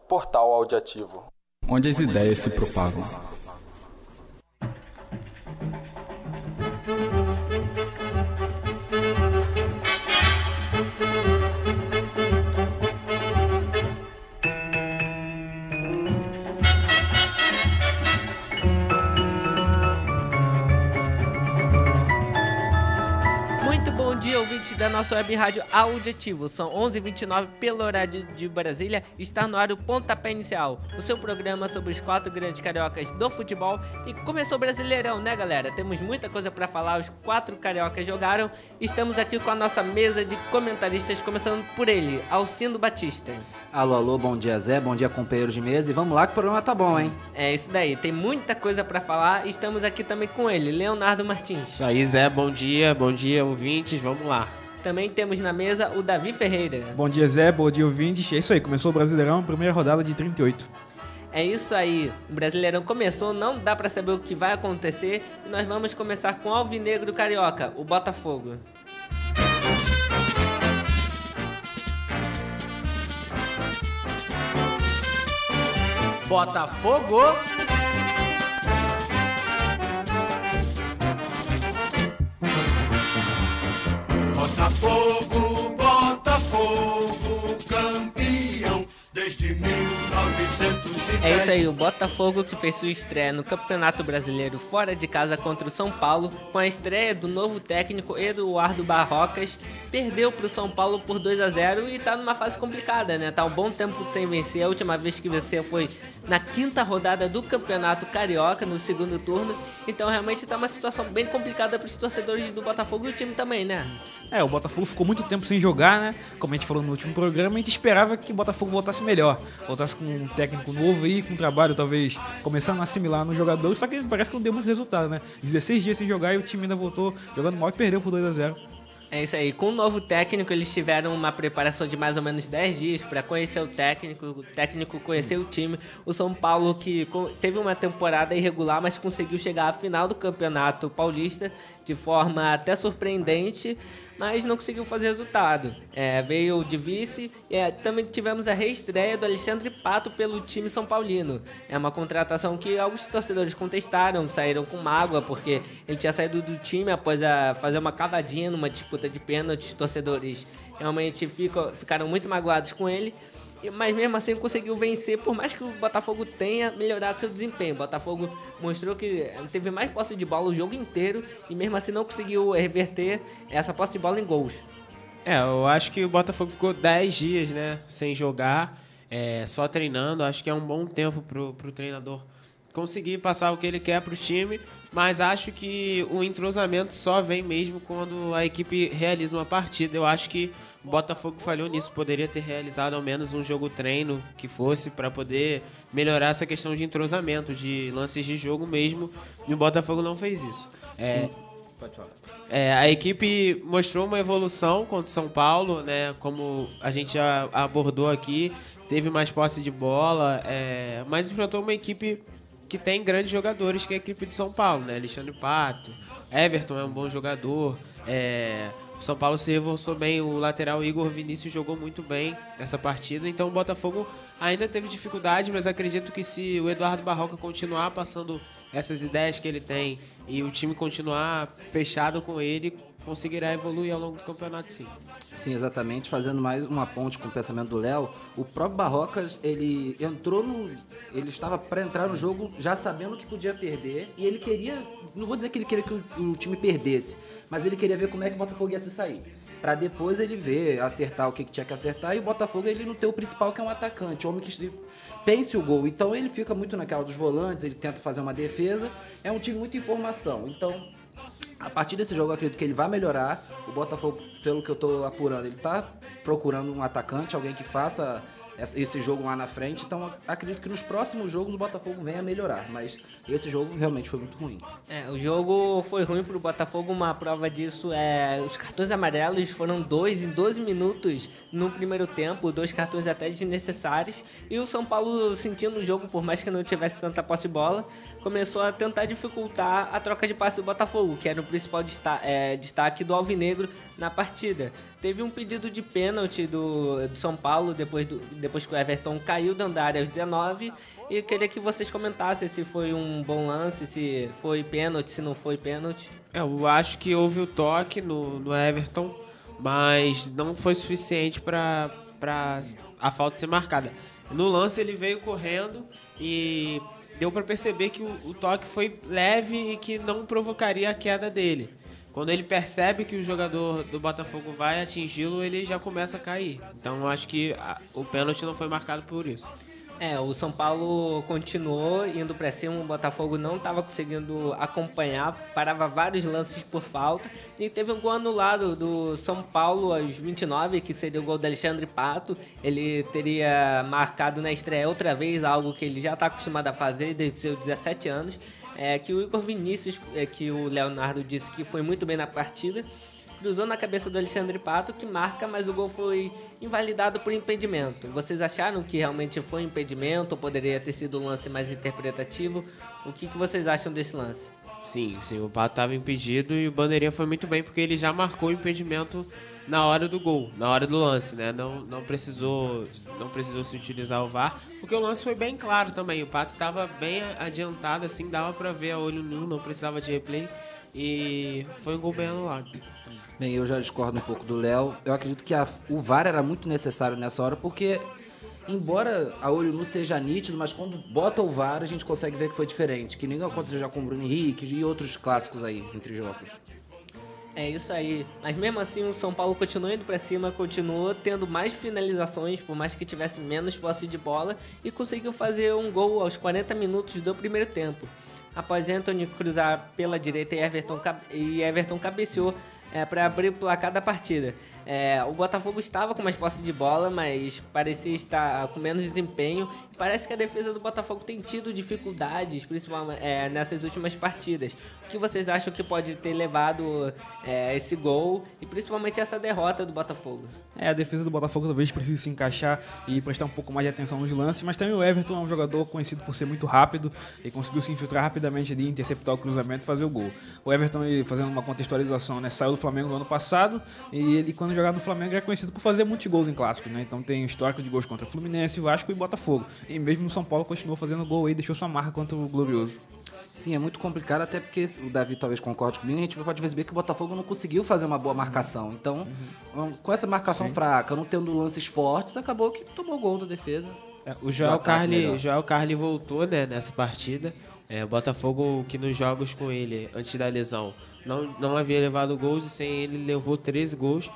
Portal Audiativo, onde as ideias se propagam. Bom dia, ouvintes da nossa web rádio Audiativo. São 11h29 pelo horário de Brasília. Está no ar o Pontapé Inicial, o seu programa sobre os 4 grandes cariocas do futebol. E começou o Brasileirão, né, galera? Temos muita coisa para falar. Os 4 cariocas jogaram. Estamos aqui com a nossa mesa de comentaristas, começando por ele, Alcindo Batista. Alô, bom dia, Zé. Bom dia, companheiros de mesa. E vamos lá que o programa tá bom, hein? É isso daí. Tem muita coisa para falar. Estamos aqui também com ele, Leonardo Martins. Isso aí, Zé. Bom dia, ouvintes. Vamos lá. Também temos na mesa o Davi Ferreira. Bom dia, Zé. Bom dia, ouvintes. É isso aí, começou o Brasileirão, primeira rodada de 38. É isso aí, o Brasileirão começou, não dá pra saber o que vai acontecer. E nós vamos começar com o Alvinegro Carioca, o Botafogo. Botafogo! Botafogo, Botafogo, campeão desde 1910. É isso aí, o Botafogo que fez sua estreia no Campeonato Brasileiro fora de casa contra o São Paulo, com a estreia do novo técnico Eduardo Barrocas, perdeu pro São Paulo por 2-0 e tá numa fase complicada, né? Tá um bom tempo sem vencer, a última vez que venceu foi na 5ª rodada do Campeonato Carioca, no segundo turno, então realmente tá uma situação bem complicada pros torcedores do Botafogo e o time também, né? O Botafogo ficou muito tempo sem jogar, né? Como a gente falou no último programa, a gente esperava que o Botafogo voltasse melhor. Voltasse com um técnico novo aí, com um trabalho talvez começando a assimilar nos jogadores, só que parece que não deu muito resultado, né? 16 dias sem jogar e o time ainda voltou jogando mal e perdeu por 2-0. É isso aí, com o novo técnico eles tiveram uma preparação de mais ou menos 10 dias para conhecer o técnico conhecer o time. O São Paulo que teve uma temporada irregular, mas conseguiu chegar à final do Campeonato Paulista de forma até surpreendente, mas não conseguiu fazer resultado. Veio de vice e também tivemos a reestreia do Alexandre Pato pelo time São Paulino. É uma contratação que alguns torcedores contestaram, saíram com mágoa, porque ele tinha saído do time após fazer uma cavadinha numa disputa de pênaltis. Torcedores realmente ficaram muito magoados com ele. Mas mesmo assim conseguiu vencer, por mais que o Botafogo tenha melhorado seu desempenho. O Botafogo mostrou que teve mais posse de bola o jogo inteiro e mesmo assim não conseguiu reverter essa posse de bola em gols. Eu acho que o Botafogo ficou 10 dias, né, sem jogar, só treinando. Acho que é um bom tempo pro treinador conseguir passar o que ele quer pro time, mas acho que o entrosamento só vem mesmo quando a equipe realiza uma partida. Eu acho que o Botafogo falhou nisso, poderia ter realizado ao menos um jogo treino que fosse para poder melhorar essa questão de entrosamento, de lances de jogo mesmo, e o Botafogo não fez isso. Sim, pode falar. A equipe mostrou uma evolução contra o São Paulo, né? Como a gente já abordou aqui, teve mais posse de bola, mas enfrentou uma equipe que tem grandes jogadores, que é a equipe de São Paulo, né? Alexandre Pato, Everton é um bom jogador, o São Paulo se reforçou bem, o lateral Igor Vinícius jogou muito bem nessa partida, então o Botafogo ainda teve dificuldade, mas acredito que se o Eduardo Barroca continuar passando essas ideias que ele tem e o time continuar fechado com ele, conseguirá evoluir ao longo do campeonato, sim. Sim, exatamente. Fazendo mais uma ponte com o pensamento do Léo, o próprio Barrocas, ele estava para entrar no jogo já sabendo que podia perder e ele queria, não vou dizer que ele queria que o time perdesse, mas ele queria ver como é que o Botafogo ia se sair. Pra depois ele ver, acertar o que tinha que acertar, e o Botafogo ele não tem o principal, que é um atacante, o homem que pense o gol. Então ele fica muito naquela dos volantes, ele tenta fazer uma defesa, é um time muito em formação. Então, a partir desse jogo eu acredito que ele vai melhorar. O Botafogo, pelo que eu tô apurando, ele tá procurando um atacante, alguém que faça esse jogo lá na frente. Então acredito que nos próximos jogos o Botafogo venha a melhorar, mas esse jogo realmente foi muito ruim. O jogo foi ruim pro Botafogo, uma prova disso os cartões amarelos foram 2 em 12 minutos no primeiro tempo, 2 cartões até desnecessários, e o São Paulo, sentindo o jogo, por mais que não tivesse tanta posse de bola, começou a tentar dificultar a troca de passe do Botafogo, que era o principal destaque do Alvinegro na partida. teve um pedido de pênalti do São Paulo depois que o Everton caiu dentro da área aos 19. E queria que vocês comentassem se foi um bom lance, se foi pênalti, se não foi pênalti. Eu acho que houve o toque no Everton, mas não foi suficiente para a falta ser marcada. No lance ele veio correndo e deu para perceber que o toque foi leve e que não provocaria a queda dele. Quando ele percebe que o jogador do Botafogo vai atingi-lo, ele já começa a cair. Então eu acho que o pênalti não foi marcado por isso. O São Paulo continuou indo pra cima, o Botafogo não estava conseguindo acompanhar, parava vários lances por falta, e teve um gol anulado do São Paulo aos 29, que seria o gol do Alexandre Pato. Ele teria marcado na estreia outra vez, algo que ele já está acostumado a fazer desde seus 17 anos, que o Igor Vinícius, que o Leonardo disse que foi muito bem na partida, cruzou na cabeça do Alexandre Pato, que marca, mas o gol foi invalidado por impedimento. Vocês acharam que realmente foi impedimento ou poderia ter sido um lance mais interpretativo? O que vocês acham desse lance? Sim, o Pato estava impedido e o Bandeirinha foi muito bem porque ele já marcou o impedimento na hora do gol, na hora do lance, né? Não precisou se utilizar o VAR, porque o lance foi bem claro também. O Pato estava bem adiantado, assim, dava para ver a olho nu, não precisava de replay e foi um gol bem anulado. Bem, eu já discordo um pouco do Léo. Eu acredito que o VAR era muito necessário nessa hora, porque, embora a olho nu seja nítido, mas quando bota o VAR, a gente consegue ver que foi diferente. Que nem aconteceu já com o Bruno Henrique e outros clássicos aí, entre jogos. É isso aí. Mas mesmo assim, o São Paulo continuou indo pra cima, continuou tendo mais finalizações, por mais que tivesse menos posse de bola, e conseguiu fazer um gol aos 40 minutos do primeiro tempo. Após Anthony cruzar pela direita e Everton cabeceou para abrir o placar da partida. O Botafogo estava com mais posse de bola, mas parecia estar com menos desempenho. Parece que a defesa do Botafogo tem tido dificuldades, principalmente nessas últimas partidas. O que vocês acham que pode ter levado esse gol e principalmente essa derrota do Botafogo? A defesa do Botafogo talvez precise se encaixar e prestar um pouco mais de atenção nos lances, mas também o Everton é um jogador conhecido por ser muito rápido e conseguiu se infiltrar rapidamente ali, interceptar o cruzamento e fazer o gol. O Everton, fazendo uma contextualização, saiu do Flamengo no ano passado e ele, quando jogava no Flamengo, é conhecido por fazer muitos gols em clássicos, né? Então tem histórico de gols contra Fluminense, Vasco e Botafogo. E mesmo no São Paulo continuou fazendo gol aí, deixou sua marca contra o Glorioso. Sim, é muito complicado, até porque o Davi talvez concorde comigo, a gente pode perceber que o Botafogo não conseguiu fazer uma boa marcação. Então, com essa marcação fraca, não tendo lances fortes, acabou que tomou gol da defesa. O Joel Carli voltou, né, nessa partida. O Botafogo, que nos jogos com ele, antes da lesão, não havia levado gols, e sem ele levou 13 gols.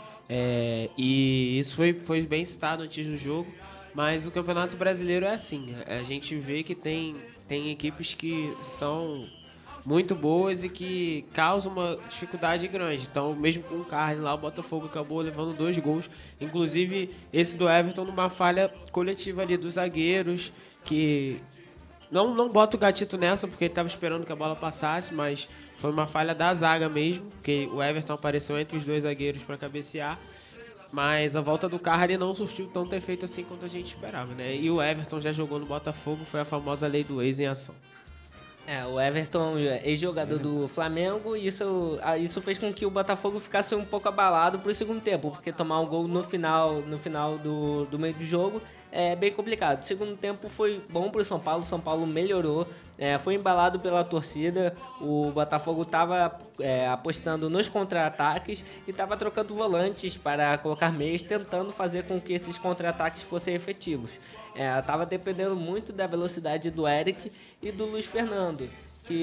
E isso foi bem citado antes do jogo. Mas o Campeonato Brasileiro é assim. A gente vê que tem equipes que são muito boas e que causam uma dificuldade grande. Então, mesmo com o Carli lá, o Botafogo acabou levando 2 gols. Inclusive, esse do Everton numa falha coletiva ali dos zagueiros, que não bota o Gatito nessa, porque ele estava esperando que a bola passasse, mas foi uma falha da zaga mesmo, porque o Everton apareceu entre os 2 zagueiros para cabecear. Mas a volta do Carli não surtiu tanto efeito assim quanto a gente esperava, né? E o Everton já jogou no Botafogo, foi a famosa lei do ex em ação. O Everton, ex-jogador do Flamengo, e isso fez com que o Botafogo ficasse um pouco abalado pro segundo tempo, porque tomar um gol no final do meio do jogo é bem complicado. O segundo tempo foi bom pro São Paulo, o São Paulo melhorou, foi embalado pela torcida, o Botafogo estava apostando nos contra-ataques e estava trocando volantes para colocar meias, tentando fazer com que esses contra-ataques fossem efetivos. Estava dependendo muito da velocidade do Eric e do Luiz Fernando, que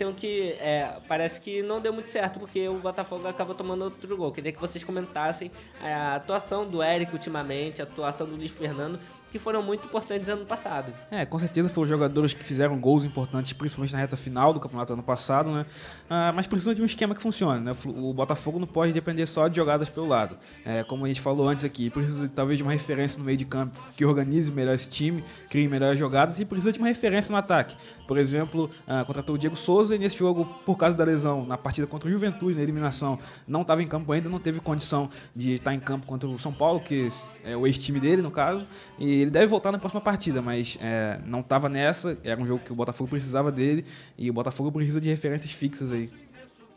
parece que não deu muito certo, porque o Botafogo acabou tomando outro gol. Queria que vocês comentassem a atuação do Eric ultimamente, a atuação do Luiz Fernando, que foram muito importantes ano passado. Com certeza foram jogadores que fizeram gols importantes, principalmente na reta final do campeonato ano passado, né? Mas precisam de um esquema que funcione, né? O Botafogo não pode depender só de jogadas pelo lado. Como a gente falou antes aqui, precisa talvez de uma referência no meio de campo que organize melhor esse time, crie melhores jogadas, e precisa de uma referência no ataque. Por exemplo, contratou o Diego Souza e nesse jogo, por causa da lesão, na partida contra o Juventude, na eliminação, não estava em campo ainda, não teve condição de estar em campo contra o São Paulo, que é o ex-time dele, no caso, e ele deve voltar na próxima partida, mas não estava nessa, era um jogo que o Botafogo precisava dele, e o Botafogo precisa de referências fixas aí.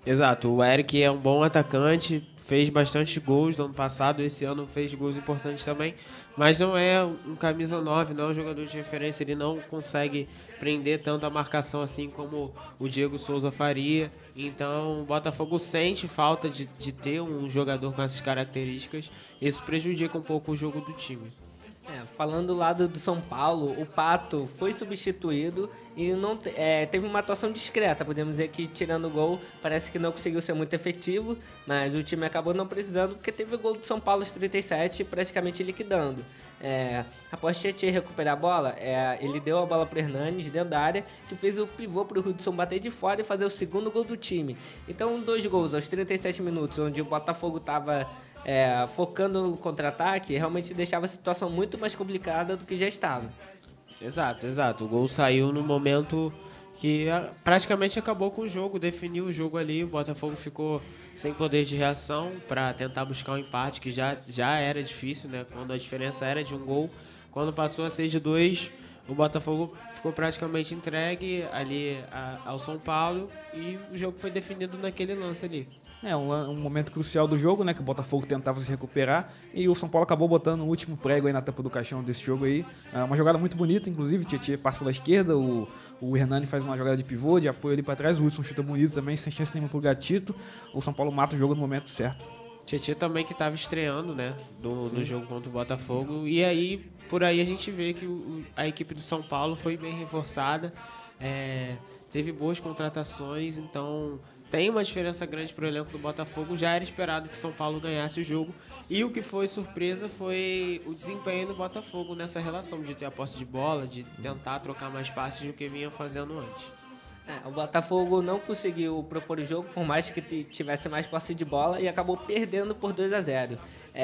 Exato, o Eric é um bom atacante, fez bastante gols no ano passado, esse ano fez gols importantes também, mas não é um camisa 9, não é um jogador de referência, ele não consegue prender tanto a marcação assim como o Diego Souza faria, então o Botafogo sente falta de ter um jogador com essas características, isso prejudica um pouco o jogo do time. Falando do lado do São Paulo, o Pato foi substituído e não teve uma atuação discreta. Podemos dizer que, tirando o gol, parece que não conseguiu ser muito efetivo, mas o time acabou não precisando porque teve o gol do São Paulo aos 37, praticamente liquidando. Após Tietê recuperar a bola, ele deu a bola para o Hernanes dentro da área, que fez o pivô para o Hudson bater de fora e fazer o segundo gol do time. Então, 2 gols aos 37 minutos, onde o Botafogo estava focando no contra-ataque, realmente deixava a situação muito mais complicada do que já estava. Exato. O gol saiu no momento que praticamente acabou com o jogo, definiu o jogo ali, o Botafogo ficou sem poder de reação para tentar buscar um empate, que já era difícil, né? Quando a diferença era de um gol. Quando passou a ser de 2, o Botafogo ficou praticamente entregue ali ao São Paulo e o jogo foi definido naquele lance ali. Um momento crucial do jogo, né? Que o Botafogo tentava se recuperar e o São Paulo acabou botando o último prego aí na tampa do caixão desse jogo aí. Uma jogada muito bonita, inclusive, o Tietê passa pela esquerda, o Hernani faz uma jogada de pivô, de apoio ali pra trás, o Hudson chuta bonito também, sem chance nenhuma pro Gatito. O São Paulo mata o jogo no momento certo. Tietê também que estava estreando, né, no jogo contra o Botafogo, e aí, por aí a gente vê que a equipe do São Paulo foi bem reforçada, teve boas contratações, então tem uma diferença grande para o elenco do Botafogo. Já era esperado que o São Paulo ganhasse o jogo. E o que foi surpresa foi o desempenho do Botafogo nessa relação de ter a posse de bola, de tentar trocar mais passes do que vinha fazendo antes. O Botafogo não conseguiu propor o jogo, por mais que tivesse mais posse de bola, e acabou perdendo por 2-0.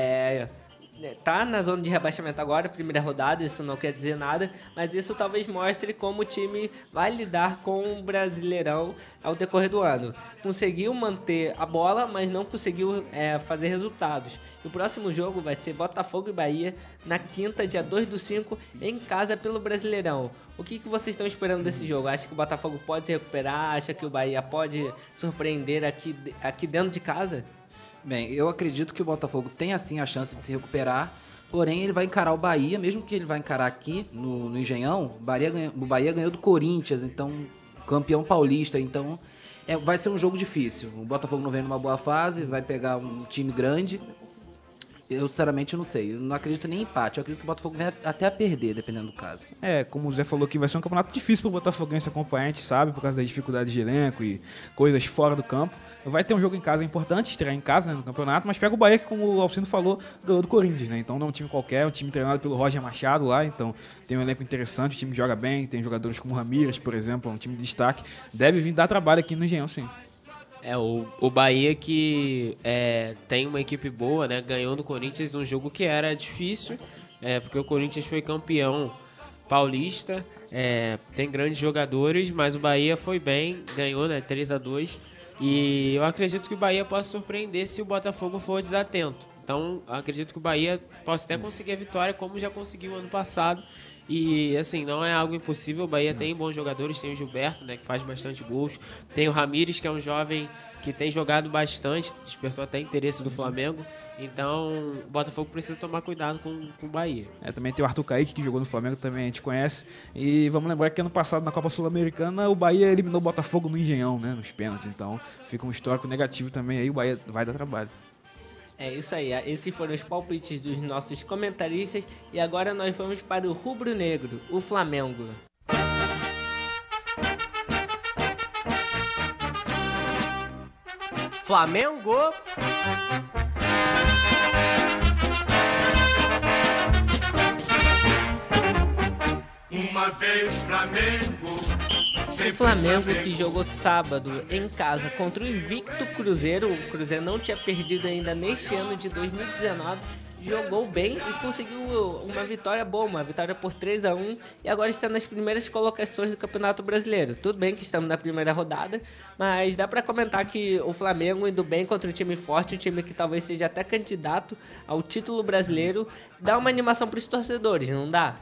Tá na zona de rebaixamento agora, primeira rodada, isso não quer dizer nada, mas isso talvez mostre como o time vai lidar com o Brasileirão ao decorrer do ano. Conseguiu manter a bola, mas não conseguiu fazer resultados. E o próximo jogo vai ser Botafogo e Bahia, na quinta, dia 2/5, em casa pelo Brasileirão. O que vocês estão esperando desse jogo? Acha que o Botafogo pode se recuperar? Acha que o Bahia pode surpreender aqui dentro de casa? Bem, eu acredito que o Botafogo tem assim a chance de se recuperar, porém ele vai encarar o Bahia, mesmo que ele vai encarar aqui no Engenhão, o Bahia ganhou do Corinthians, então campeão paulista, então vai ser um jogo difícil. O Botafogo não vem numa boa fase, vai pegar um time grande. Eu, sinceramente, não sei. Eu não acredito nem em empate. Eu acredito que o Botafogo vem até a perder, dependendo do caso. Como o Zé falou aqui, vai ser um campeonato difícil para o Botafoguense acompanhar, a gente sabe, por causa das dificuldades de elenco e coisas fora do campo. Vai ter um jogo em casa importante, estrear em casa, né, no campeonato, mas pega o Bahia, que, como o Alcino falou, ganhou do Corinthians, né? Então não é um time qualquer, é um time treinado pelo Roger Machado lá, então tem um elenco interessante, o time joga bem, tem jogadores como o Ramírez, por exemplo, é um time de destaque. Deve vir dar trabalho aqui no Engenhão, sim. O Bahia que tem uma equipe boa, né? Ganhou do Corinthians um jogo que era difícil, porque o Corinthians foi campeão paulista, tem grandes jogadores, mas o Bahia foi bem, ganhou, né? 3-2, e eu acredito que o Bahia possa surpreender se o Botafogo for desatento. Então, eu acredito que o Bahia possa até conseguir a vitória, como já conseguiu ano passado. E, assim, não é algo impossível. O Bahia tem bons jogadores, tem o Gilberto, né, que faz bastante gols. Tem o Ramírez, que é um jovem que tem jogado bastante, despertou até interesse do Flamengo. Então, o Botafogo precisa tomar cuidado com o Bahia. Também tem o Arthur Kaique, que jogou no Flamengo, também a gente conhece. E vamos lembrar que ano passado, na Copa Sul-Americana, o Bahia eliminou o Botafogo no Engenhão, né, nos pênaltis. Então, fica um histórico negativo também aí, o Bahia vai dar trabalho. É isso aí, esses foram os palpites dos nossos comentaristas e agora nós vamos para o rubro-negro, o Flamengo. Flamengo! Uma vez Flamengo. O Flamengo, que jogou sábado em casa contra o invicto Cruzeiro. O Cruzeiro não tinha perdido ainda neste ano de 2019. Jogou bem e conseguiu uma vitória boa, uma vitória por 3-1. E agora está nas primeiras colocações do Campeonato Brasileiro. Tudo bem que estamos na primeira rodada, mas dá para comentar que o Flamengo indo bem contra um time forte, um time que talvez seja até candidato ao título brasileiro, dá uma animação para os torcedores, não dá?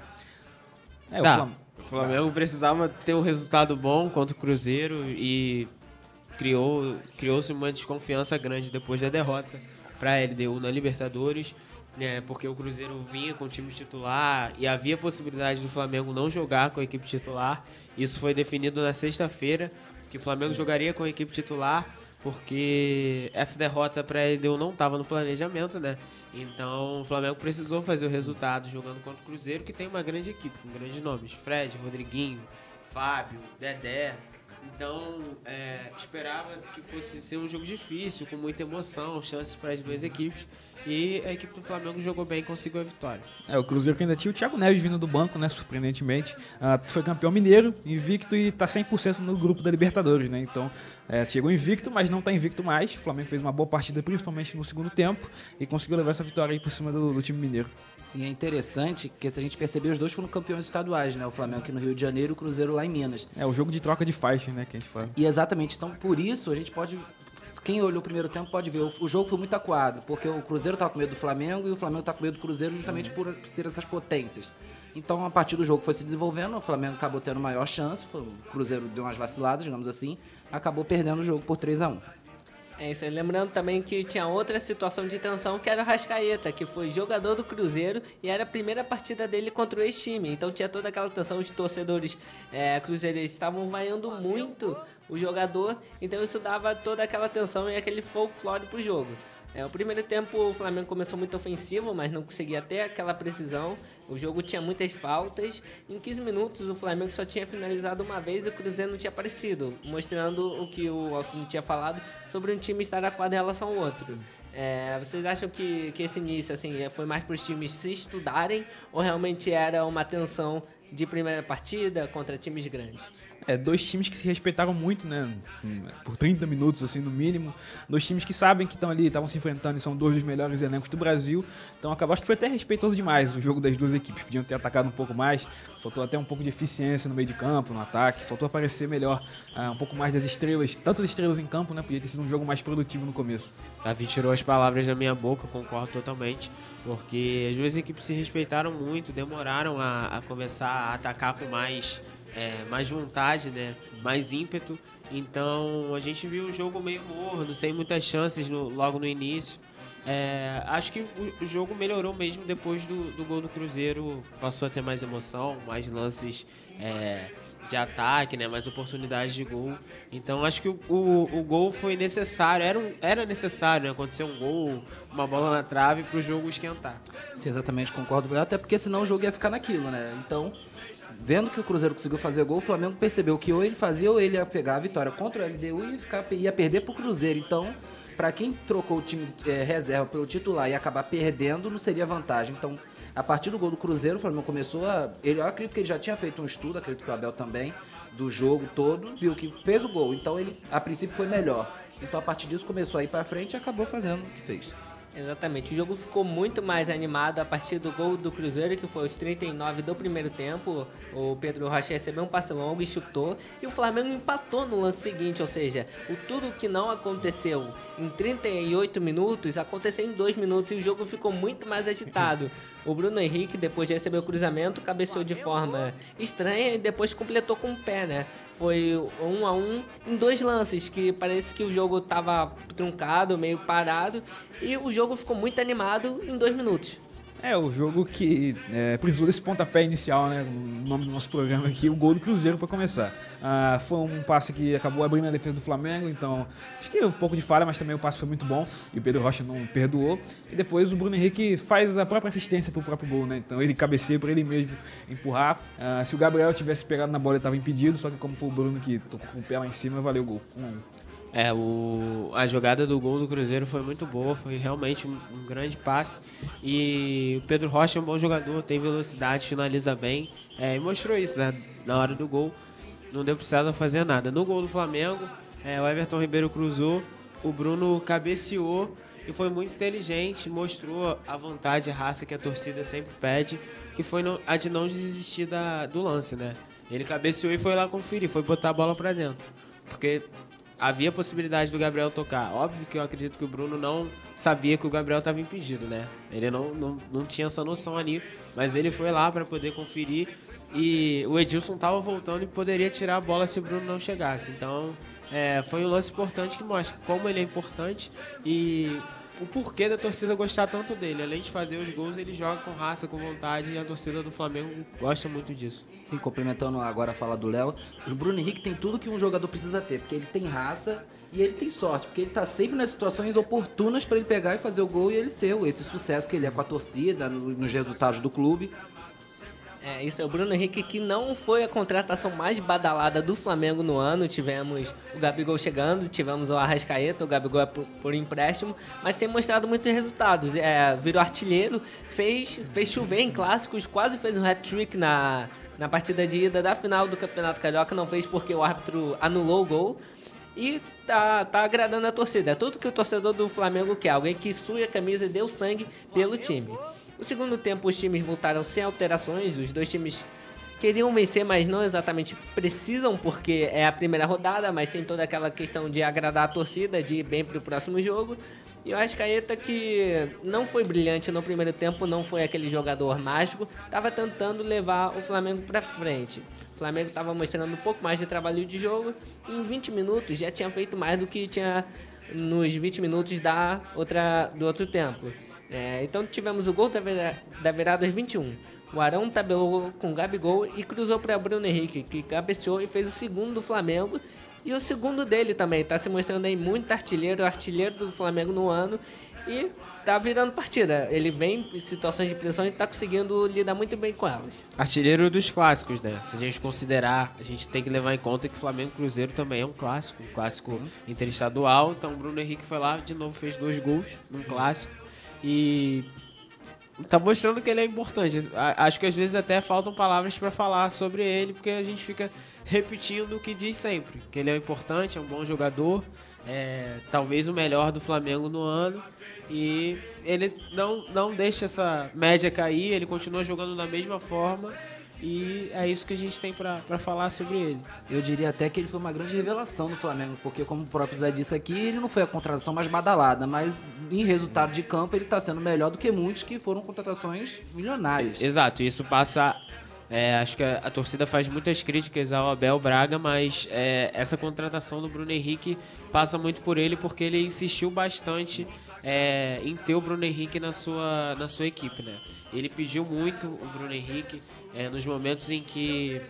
O Flamengo precisava ter um resultado bom contra o Cruzeiro e criou-se uma desconfiança grande depois da derrota para a LDU na Libertadores, porque o Cruzeiro vinha com o time titular e havia possibilidade do Flamengo não jogar com a equipe titular. Isso foi definido na sexta-feira, que o Flamengo jogaria com a equipe titular, porque essa derrota para a LDU não estava no planejamento, né? Então o Flamengo precisou fazer o resultado jogando contra o Cruzeiro, que tem uma grande equipe, com grandes nomes: Fred, Rodriguinho, Fábio, Dedé. Então, esperava-se que fosse ser um jogo difícil, com muita emoção, chances para as duas equipes. E a equipe do Flamengo jogou bem e conseguiu a vitória. O Cruzeiro que ainda tinha o Thiago Neves vindo do banco, né? Surpreendentemente. Foi campeão mineiro, invicto e tá 100% no grupo da Libertadores, né? Então, chegou invicto, mas não tá invicto mais. O Flamengo fez uma boa partida, principalmente no segundo tempo, e conseguiu levar essa vitória aí por cima do time mineiro. Sim, é interessante que, se a gente perceber, os dois foram campeões estaduais, né? O Flamengo aqui no Rio de Janeiro e o Cruzeiro lá em Minas. O jogo de troca de faixa, né? Que a gente fala. E exatamente, então por isso a gente pode... Quem olhou o primeiro tempo pode ver, o jogo foi muito acuado, porque o Cruzeiro estava com medo do Flamengo e o Flamengo está com medo do Cruzeiro justamente por ser essas potências. Então, a partir do jogo foi se desenvolvendo, o Flamengo acabou tendo maior chance, o Cruzeiro deu umas vaciladas, digamos assim, acabou perdendo o jogo por 3-1. É isso aí. Lembrando também que tinha outra situação de tensão, que era o Arrascaeta, que foi jogador do Cruzeiro e era a primeira partida dele contra o ex-time. Então tinha toda aquela tensão, os torcedores cruzeirenses estavam vaiando muito o jogador, então isso dava toda aquela tensão e aquele folclore pro jogo. O primeiro tempo o Flamengo começou muito ofensivo, mas não conseguia ter aquela precisão. O jogo tinha muitas faltas. Em 15 minutos o Flamengo só tinha finalizado uma vez e o Cruzeiro não tinha aparecido, mostrando o que o Alcino tinha falado sobre um time estar adequado em relação ao outro. Vocês acham que esse início assim, foi mais para os times se estudarem ou realmente era uma tensão de primeira partida contra times grandes? Dois times que se respeitaram muito, né? Por 30 minutos, assim, no mínimo. Dois times que sabem que estão ali, estavam se enfrentando e são dois dos melhores elencos do Brasil. Então, acho que foi até respeitoso demais o jogo das duas equipes. Podiam ter atacado um pouco mais. Faltou até um pouco de eficiência no meio de campo, no ataque. Faltou aparecer melhor, um pouco mais das estrelas. Tantas estrelas em campo, né? Podia ter sido um jogo mais produtivo no começo. Davi tirou as palavras da minha boca, concordo totalmente. Porque as duas equipes se respeitaram muito, demoraram a começar a atacar com mais vontade, né? Mais ímpeto. Então a gente viu o jogo meio morno, sem muitas chances logo no início. Acho que o jogo melhorou mesmo depois do gol do Cruzeiro. Passou a ter mais emoção, mais lances de ataque, né? Mais oportunidades de gol. Então acho que o gol foi necessário. Era necessário, né? Acontecer um gol, uma bola na trave para o jogo esquentar. Sim, exatamente, concordo. Até porque senão o jogo ia ficar naquilo, né? Então, vendo que o Cruzeiro conseguiu fazer gol, o Flamengo percebeu que ou ele fazia ou ele ia pegar a vitória contra o LDU e ia perder pro Cruzeiro. Então, para quem trocou o time reserva pelo titular e acabar perdendo, não seria vantagem. Então, a partir do gol do Cruzeiro, o Flamengo começou eu acredito que ele já tinha feito um estudo, acredito que o Abel também, do jogo todo, viu que fez o gol. Então, ele, a princípio, foi melhor. Então, a partir disso, começou a ir para frente e acabou fazendo o que fez. Exatamente, o jogo ficou muito mais animado a partir do gol do Cruzeiro, que foi os 39 do primeiro tempo. O Pedro Rocha recebeu um passe longo e chutou, e o Flamengo empatou no lance seguinte, ou seja, tudo que não aconteceu em 38 minutos, aconteceu em 2 minutos, e o jogo ficou muito mais agitado. O Bruno Henrique, depois de receber o cruzamento, cabeceou de forma estranha e depois completou com o pé, né? Foi 1-1 em 2 lances, que parece que o jogo estava truncado, meio parado, e o jogo ficou muito animado em 2 minutos. O jogo que precisou desse pontapé inicial, né? O nome do nosso programa aqui, o gol do Cruzeiro para começar. Foi um passe que acabou abrindo a defesa do Flamengo, então acho que um pouco de falha, mas também o passe foi muito bom e o Pedro Rocha não perdoou. E depois o Bruno Henrique faz a própria assistência pro próprio gol, né? Então ele cabeceia para ele mesmo empurrar. Se o Gabriel tivesse pegado na bola, ele estava impedido, só que como foi o Bruno que tocou com o pé lá em cima, valeu o gol. A jogada do gol do Cruzeiro foi muito boa, foi realmente um grande passe. E o Pedro Rocha é um bom jogador, tem velocidade, finaliza bem. E mostrou isso, né? Na hora do gol, não deu precisado fazer nada. No gol do Flamengo, o Everton Ribeiro cruzou, o Bruno cabeceou e foi muito inteligente, mostrou a vontade, a raça que a torcida sempre pede, que foi a de não desistir do lance, né? Ele cabeceou e foi lá conferir, foi botar a bola pra dentro. Porque havia possibilidade do Gabriel tocar. Óbvio que eu acredito que o Bruno não sabia que o Gabriel estava impedido, né? Ele não tinha essa noção ali, mas ele foi lá para poder conferir e o Edilson estava voltando e poderia tirar a bola se o Bruno não chegasse. Então, foi um lance importante que mostra como ele é importante e o porquê da torcida gostar tanto dele. Além de fazer os gols, ele joga com raça, com vontade, e a torcida do Flamengo gosta muito disso. Sim, complementando agora a fala do Léo, o Bruno Henrique tem tudo que um jogador precisa ter, porque ele tem raça e ele tem sorte, porque ele tá sempre nas situações oportunas para ele pegar e fazer o gol e ele ser esse sucesso que ele é com a torcida, nos resultados do clube. Isso é o Bruno Henrique, que não foi a contratação mais badalada do Flamengo no ano. Tivemos o Gabigol chegando, tivemos o Arrascaeta, o Gabigol é por empréstimo, mas tem mostrado muitos resultados. Virou artilheiro, fez chover em clássicos, quase fez um hat-trick na partida de ida da final do Campeonato Carioca, não fez porque o árbitro anulou o gol. E tá agradando a torcida. É tudo que o torcedor do Flamengo quer, alguém que sua a camisa e deu sangue pelo time. No segundo tempo, os times voltaram sem alterações. Os dois times queriam vencer, mas não exatamente precisam, porque é a primeira rodada, mas tem toda aquela questão de agradar a torcida, de ir bem pro próximo jogo. E o Arrascaeta, que não foi brilhante no primeiro tempo, não foi aquele jogador mágico, estava tentando levar o Flamengo para frente. O Flamengo estava mostrando um pouco mais de trabalho de jogo e em 20 minutos já tinha feito mais do que tinha nos 20 minutos do outro tempo. Então tivemos o gol da virada aos 21. O Arão tabelou com o Gabigol e cruzou para Bruno Henrique, que cabeceou e fez o segundo do Flamengo. E o segundo dele também, tá se mostrando aí muito artilheiro do Flamengo no ano. E tá virando partida. Ele vem em situações de pressão e tá conseguindo lidar muito bem com elas. Artilheiro dos clássicos, né? Se a gente considerar, a gente tem que levar em conta que Flamengo e Cruzeiro também é um clássico interestadual. Então o Bruno Henrique foi lá, de novo fez 2 gols num clássico. E tá mostrando que ele é importante. Acho que às vezes até faltam palavras para falar sobre ele, porque a gente fica repetindo o que diz sempre, que ele é importante, é um bom jogador, talvez o melhor do Flamengo no ano, e ele não deixa essa média cair, ele continua jogando da mesma forma, e é isso que a gente tem pra falar sobre ele. Eu diria até que ele foi uma grande revelação do Flamengo, porque como o próprio Zé disse aqui, ele não foi a contratação mais badalada, mas em resultado de campo ele tá sendo melhor do que muitos que foram contratações milionárias. Exato, isso passa... acho que a torcida faz muitas críticas ao Abel Braga, mas essa contratação do Bruno Henrique passa muito por ele, porque ele insistiu bastante em ter o Bruno Henrique na sua equipe, né? Ele pediu muito o Bruno Henrique nos momentos em que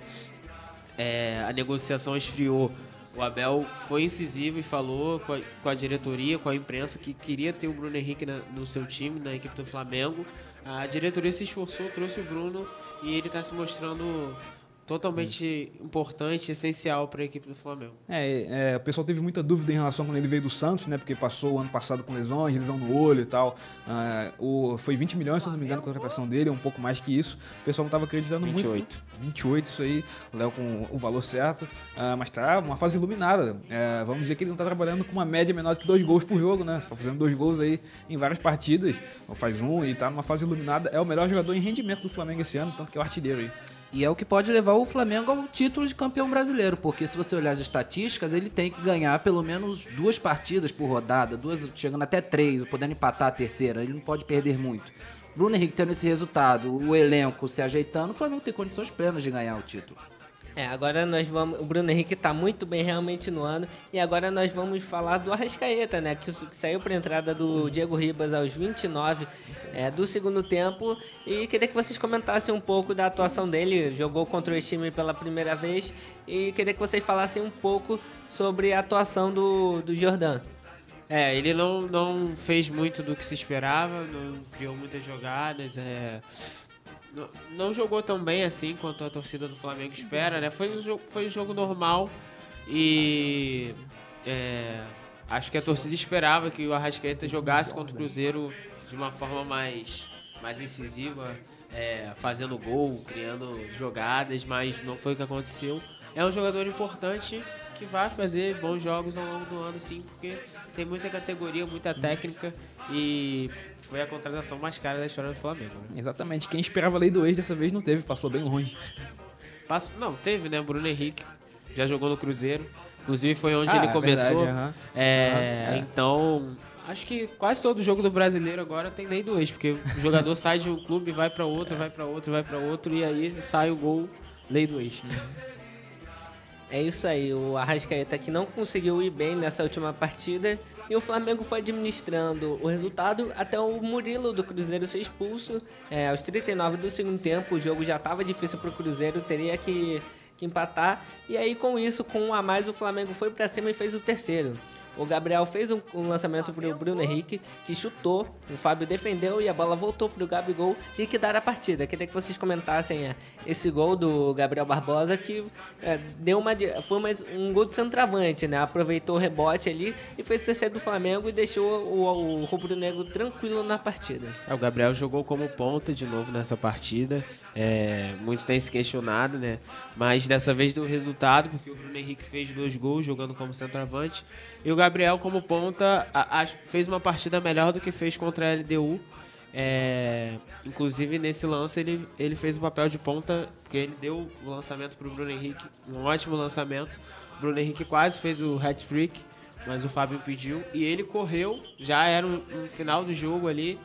a negociação esfriou. O Abel foi incisivo e falou com a diretoria, com a imprensa, que queria ter o Bruno Henrique no seu time, na equipe do Flamengo. A diretoria se esforçou, trouxe o Bruno e ele está se mostrando totalmente importante, essencial para a equipe do Flamengo. O pessoal teve muita dúvida em relação quando ele veio do Santos, né? Porque passou o ano passado com lesão no olho e tal. Foi 20 milhões, se não me engano, a contratação dele, um pouco mais que isso. O pessoal não estava acreditando 28. muito. 28, isso aí. O Léo com o valor certo. Mas tá uma fase iluminada. Vamos dizer que ele não está trabalhando com uma média menor de que 2 gols por jogo, né? Está fazendo 2 gols aí em várias partidas. Ou faz um e tá numa fase iluminada. É o melhor jogador em rendimento do Flamengo esse ano, tanto que é o artilheiro aí. E é o que pode levar o Flamengo ao título de campeão brasileiro, porque se você olhar as estatísticas, ele tem que ganhar pelo menos 2 partidas por rodada, 2, chegando até 3, podendo empatar a terceira, ele não pode perder muito. Bruno Henrique tendo esse resultado, o elenco se ajeitando, o Flamengo tem condições plenas de ganhar o título. Agora o Bruno Henrique tá muito bem realmente no ano. E agora nós vamos falar do Arrascaeta, né? Que saiu para entrada do Diego Ribas aos 29 do segundo tempo. E queria que vocês comentassem um pouco da atuação dele. Jogou contra o time pela primeira vez. E queria que vocês falassem um pouco sobre a atuação do Jordan. Ele não fez muito do que se esperava, não criou muitas jogadas, não jogou tão bem assim quanto a torcida do Flamengo espera, né? Foi um jogo normal e acho que a torcida esperava que o Arrascaeta jogasse contra o Cruzeiro de uma forma mais incisiva, fazendo gol, criando jogadas, mas não foi o que aconteceu. É um jogador importante que vai fazer bons jogos ao longo do ano, sim, porque tem muita categoria, muita técnica e foi a contratação mais cara da história do Flamengo. Né? Exatamente. Quem esperava a lei do ex dessa vez não teve, passou bem longe. Não, teve, né? Bruno Henrique já jogou no Cruzeiro. Inclusive foi onde ele começou. Verdade, Então, acho que quase todo jogo do brasileiro agora tem lei do ex, porque o jogador sai de um clube, vai para outro, vai para outro, vai para outro, e aí sai o gol, lei do ex. É isso aí, o Arrascaeta que não conseguiu ir bem nessa última partida e o Flamengo foi administrando o resultado até o Murilo do Cruzeiro ser expulso. Aos 39 do segundo tempo, o jogo já estava difícil para o Cruzeiro, teria que empatar. E aí com isso, com um a mais, o Flamengo foi para cima e fez o terceiro. O Gabriel fez um lançamento para o Bruno Henrique, que chutou, o Fábio defendeu e a bola voltou para o Gabigol liquidar a partida. Queria que vocês comentassem esse gol do Gabriel Barbosa, que foi mais um gol de centroavante, né? Aproveitou o rebote ali e fez o terceiro do Flamengo e deixou o rubro-negro tranquilo na partida. O Gabriel jogou como ponta de novo nessa partida. Muito tem se questionado, né? Mas dessa vez deu resultado, porque o Bruno Henrique fez 2 gols jogando como centroavante. E o Gabriel, como ponta, fez uma partida melhor do que fez contra a LDU. Inclusive, nesse lance, ele fez o papel de ponta, porque ele deu o lançamento para o Bruno Henrique, um ótimo lançamento. O Bruno Henrique quase fez o hat-trick, mas o Fábio impediu. E ele correu, já era no final do jogo ali,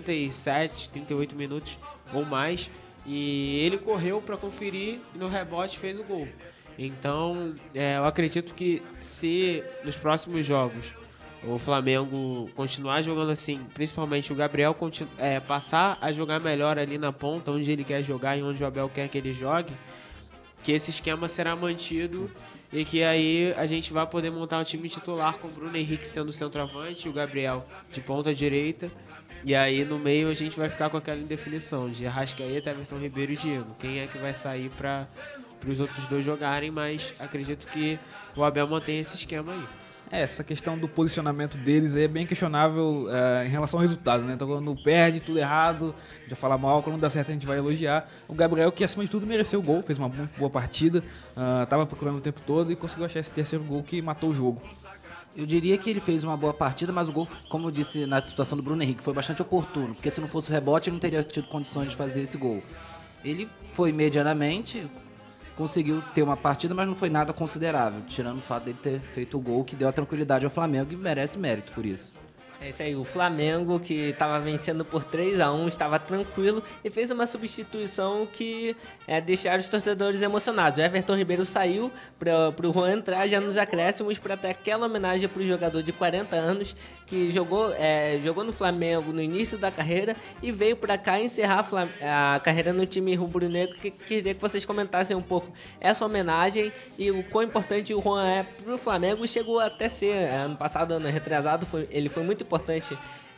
37, 38 minutos ou mais. E ele correu para conferir e no rebote fez o gol. Então, eu acredito que se nos próximos jogos o Flamengo continuar jogando assim, principalmente o Gabriel passar a jogar melhor ali na ponta, onde ele quer jogar e onde o Abel quer que ele jogue, que esse esquema será mantido e que aí a gente vai poder montar um time titular com o Bruno Henrique sendo centroavante e o Gabriel de ponta direita. E aí no meio a gente vai ficar com aquela indefinição de Arrascaeta, Everton Ribeiro e Diego. Quem é que vai sair para os outros dois jogarem, mas acredito que o Abel mantém esse esquema aí. Essa questão do posicionamento deles é bem questionável em relação ao resultado, né? Então quando perde, tudo errado, a gente vai falar mal, quando dá certo a gente vai elogiar. O Gabriel, que acima de tudo mereceu o gol, fez uma muito boa partida, estava procurando o tempo todo e conseguiu achar esse terceiro gol que matou o jogo. Eu diria que ele fez uma boa partida, mas o gol, como eu disse na situação do Bruno Henrique, foi bastante oportuno, porque se não fosse o rebote, ele não teria tido condições de fazer esse gol. Ele foi medianamente, conseguiu ter uma partida, mas não foi nada considerável, tirando o fato dele ter feito o gol que deu a tranquilidade ao Flamengo e merece mérito por isso. É isso aí, o Flamengo, que estava vencendo por 3-1, estava tranquilo e fez uma substituição que deixaram os torcedores emocionados. O Everton Ribeiro saiu para o Juan entrar já nos acréscimos para ter aquela homenagem para o jogador de 40 anos que jogou no Flamengo no início da carreira e veio para cá encerrar a carreira no time rubro-negro. Queria que vocês comentassem um pouco essa homenagem e o quão importante o Juan é para o Flamengo. Chegou até ser, ano passado, ano retrasado, ele foi muito importante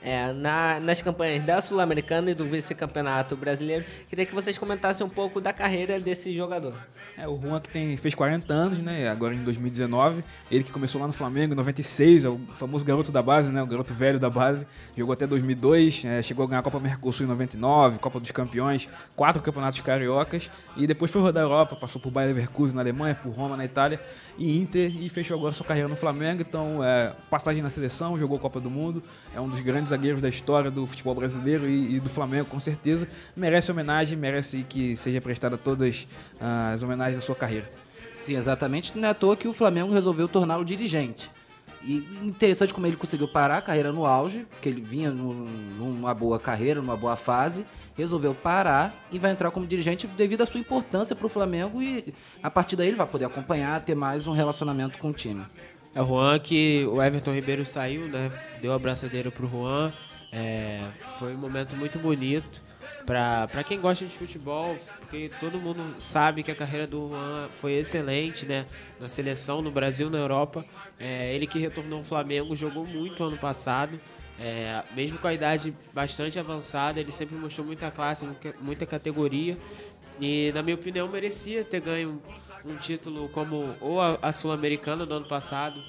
nas campanhas da Sul-Americana e do vice-campeonato brasileiro. Queria que vocês comentassem um pouco da carreira desse jogador. O Juan que fez 40 anos, né? Agora em 2019. Ele que começou lá no Flamengo em 96, é o famoso garoto da base, né? O garoto velho da base. Jogou até 2002, chegou a ganhar a Copa Mercosul em 99, Copa dos Campeões, 4 campeonatos cariocas. E depois foi rodar a Europa, passou por Bayer Leverkusen na Alemanha, por Roma na Itália e Inter. E fechou agora sua carreira no Flamengo. Então, passagem na seleção, jogou Copa do Mundo. É um dos grandes zagueiros da história do futebol brasileiro e do Flamengo, com certeza. Merece homenagem, merece que seja prestada todas as homenagens da sua carreira. Sim, exatamente. Não é à toa que o Flamengo resolveu torná-lo dirigente. E interessante como ele conseguiu parar a carreira no auge, porque ele vinha numa boa carreira, numa boa fase, resolveu parar e vai entrar como dirigente devido à sua importância para o Flamengo e a partir daí ele vai poder acompanhar, ter mais um relacionamento com o time. É o Juan que o Everton Ribeiro saiu, né? Deu a abraçadeira pro Juan. Foi um momento muito bonito para quem gosta de futebol, porque todo mundo sabe que a carreira do Juan foi excelente, né? Na seleção, no Brasil, na Europa. Ele que retornou ao Flamengo, jogou muito ano passado. Mesmo com a idade bastante avançada, ele sempre mostrou muita classe, muita categoria. E, na minha opinião, merecia ter ganho um título como ou a Sul-Americana do ano passado,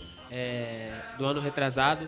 do ano retrasado,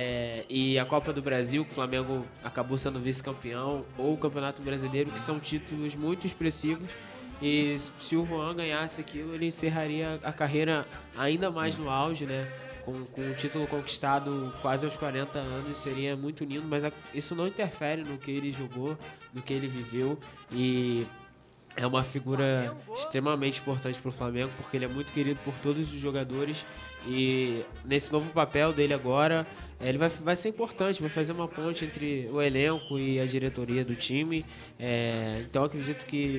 e a Copa do Brasil, que o Flamengo acabou sendo vice-campeão, ou o Campeonato Brasileiro, que são títulos muito expressivos. E se o Juan ganhasse aquilo, ele encerraria a carreira ainda mais no auge, né? Com o título conquistado quase aos 40 anos, seria muito lindo, mas isso não interfere no que ele jogou, no que ele viveu. E é uma figura extremamente importante para o Flamengo, porque ele é muito querido por todos os jogadores. E nesse novo papel dele agora, ele vai ser importante, vai fazer uma ponte entre o elenco e a diretoria do time. Então acredito que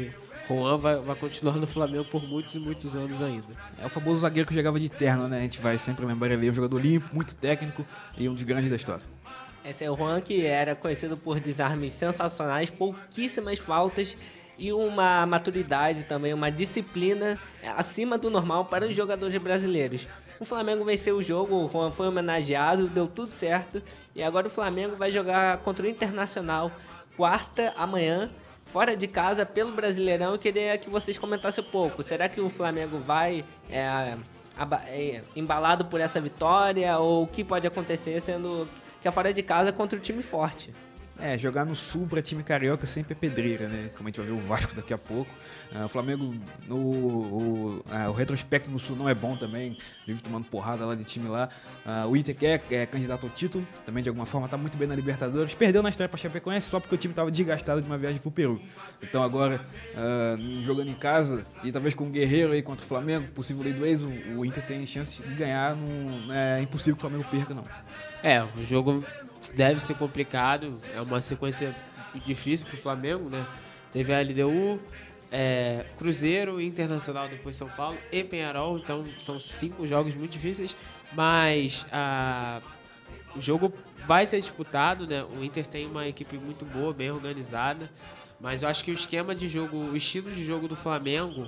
Juan vai continuar no Flamengo por muitos e muitos anos ainda. É o famoso zagueiro que jogava de terno, né? A gente vai sempre lembrar ele, um jogador limpo, muito técnico e um dos grandes da história. Esse é o Juan, que era conhecido por desarmes sensacionais, pouquíssimas faltas e uma maturidade também, uma disciplina acima do normal para os jogadores brasileiros. O Flamengo venceu o jogo, o Juan foi homenageado, deu tudo certo. E agora o Flamengo vai jogar contra o Internacional quarta amanhã, fora de casa, pelo Brasileirão. Eu queria que vocês comentassem um pouco. Será que o Flamengo vai embalado por essa vitória? Ou o que pode acontecer sendo que é fora de casa contra o time forte? Jogar no Sul para time carioca sempre é pedreira, né? Como a gente vai ver o Vasco daqui a pouco. O Flamengo, o retrospecto no Sul não é bom também, vive tomando porrada lá de time lá. O Inter é candidato ao título, também de alguma forma tá muito bem na Libertadores. Perdeu na estreia para Chapecoense só porque o time tava desgastado de uma viagem pro Peru. Então agora, jogando em casa e talvez com o Guerreiro aí contra o Flamengo, possível lei do ex, o Inter tem chance de ganhar. Não é impossível que o Flamengo perca, não. O jogo deve ser complicado, é uma sequência difícil pro Flamengo, né? Teve a LDU, Cruzeiro, Internacional, depois São Paulo e Peñarol, então são 5 jogos muito difíceis, mas o jogo vai ser disputado, né? O Inter tem uma equipe muito boa, bem organizada, mas eu acho que o esquema de jogo, o estilo de jogo do Flamengo,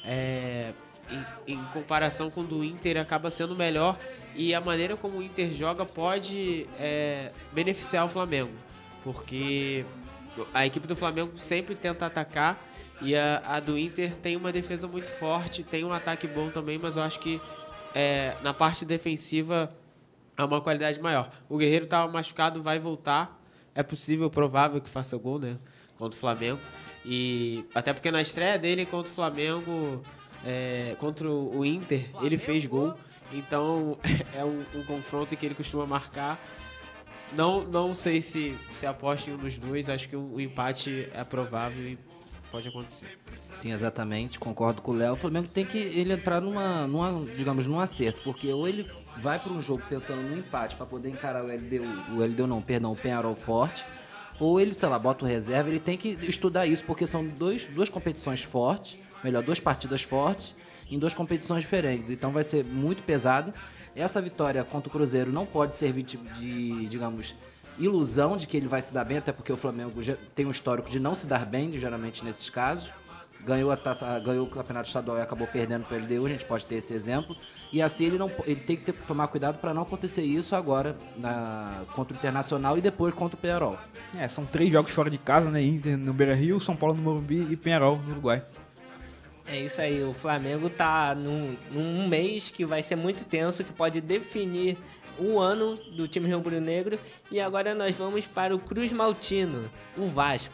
em comparação com o do Inter, acaba sendo melhor, e a maneira como o Inter joga pode beneficiar o Flamengo, porque a equipe do Flamengo sempre tenta atacar e a do Inter tem uma defesa muito forte, tem um ataque bom também, mas eu acho que na parte defensiva há uma qualidade maior. O Guerreiro estava machucado, vai voltar, é possível, provável que faça gol, né, contra o Flamengo, e até porque na estreia dele contra o Flamengo, contra o Inter, ele fez gol. Então é um confronto que ele costuma marcar. Não sei se aposta em um dos dois. Acho que o empate é provável e pode acontecer. Sim, exatamente. Concordo com o Léo. O Flamengo tem que ele entrar num acerto, porque ou ele vai para um jogo pensando no empate para poder encarar o Peñarol forte, ou ele, sei lá, bota o reserva. Ele tem que estudar isso, porque são duas competições fortes, duas partidas fortes em 2 competições diferentes, então vai ser muito pesado. Essa vitória contra o Cruzeiro não pode servir de, digamos, ilusão de que ele vai se dar bem, até porque o Flamengo já tem um histórico de não se dar bem, geralmente nesses casos. Ganhou o Campeonato Estadual e acabou perdendo para o LDU, a gente pode ter esse exemplo. E assim ele tem que tomar cuidado para não acontecer isso agora contra o Internacional e depois contra o Peñarol. São 3 jogos fora de casa, né? Inter no Beira-Rio, São Paulo no Morumbi e Peñarol no Uruguai. É isso aí, o Flamengo tá num mês que vai ser muito tenso, que pode definir o ano do time rubro-negro. E agora nós vamos para o Cruz Maltino, o Vasco.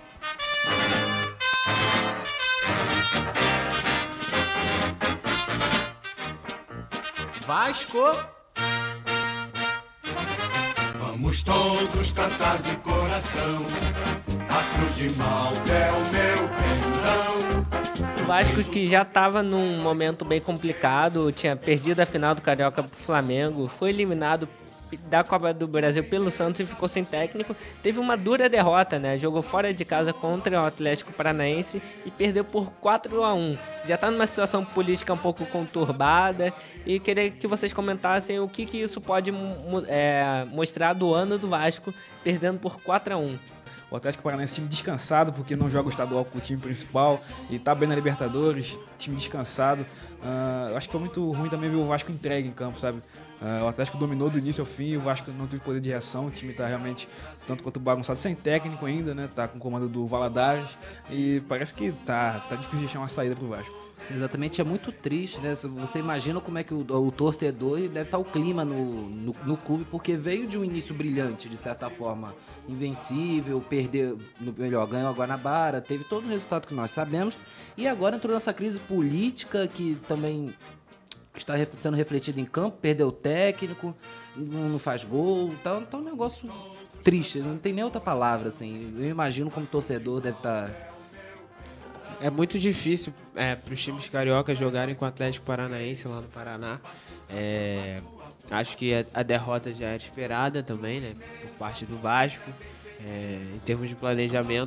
Vasco! Vamos todos cantar de coração, a Cruz de Malta é o meu perdão. O Vasco, que já estava num momento bem complicado, tinha perdido a final do Carioca pro Flamengo, foi eliminado da Copa do Brasil pelo Santos e ficou sem técnico. Teve uma dura derrota, né? Jogou fora de casa contra o Atlético Paranaense e perdeu por 4-1. Já está numa situação política um pouco conturbada e queria que vocês comentassem o que isso pode mostrar do ano do Vasco, perdendo por 4-1. O Atlético Paranaense, time descansado, porque não joga o estadual com o time principal e tá bem na Libertadores, time descansado. Eu acho que foi muito ruim também ver o Vasco entregue em campo, sabe? O Atlético dominou do início ao fim, o Vasco não teve poder de reação, o time tá realmente tanto quanto bagunçado, sem técnico ainda, né? Tá com o comando do Valadares e parece que tá difícil de achar uma saída pro Vasco. Sim, exatamente, é muito triste, né? Você imagina como é que o torcedor deve estar o clima no clube, porque veio de um início brilhante, de certa forma, invencível, ganhou a Guanabara, teve todo o resultado que nós sabemos, e agora entrou nessa crise política que também está sendo refletida em campo, perdeu o técnico, não faz gol, tá um negócio triste, não tem nem outra palavra, assim. Eu imagino como o torcedor deve estar... É muito difícil para os times cariocas jogarem com o Atlético Paranaense lá no Paraná. Acho que a derrota já era esperada também, né, por parte do Vasco. Em termos de planejamento,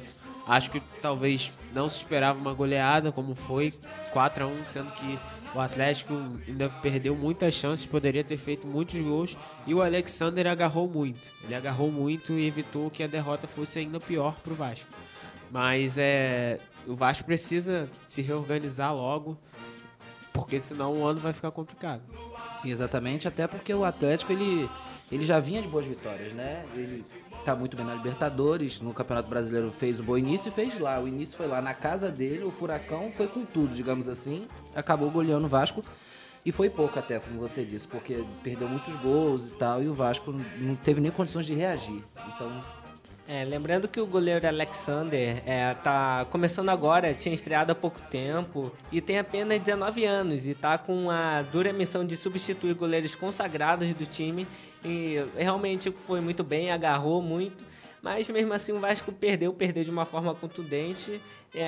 Acho que talvez não se esperava uma goleada, como foi 4-1, sendo que o Atlético ainda perdeu muitas chances, poderia ter feito muitos gols, e o Alexander agarrou muito. Ele agarrou muito e evitou que a derrota fosse ainda pior para o Vasco. Mas o Vasco precisa se reorganizar logo, porque senão o ano vai ficar complicado. Sim, exatamente, até porque o Atlético ele já vinha de boas vitórias, né? Ele tá muito bem na Libertadores, no Campeonato Brasileiro fez o bom início e fez lá. O início foi lá na casa dele, o Furacão foi com tudo, digamos assim, acabou goleando o Vasco e foi pouco até, como você disse, porque perdeu muitos gols e tal, e o Vasco não teve nem condições de reagir. Então, lembrando que o goleiro Alexander tá começando agora, tinha estreado há pouco tempo e tem apenas 19 anos e tá com a dura missão de substituir goleiros consagrados do time e realmente foi muito bem, agarrou muito, mas mesmo assim o Vasco perdeu de uma forma contundente.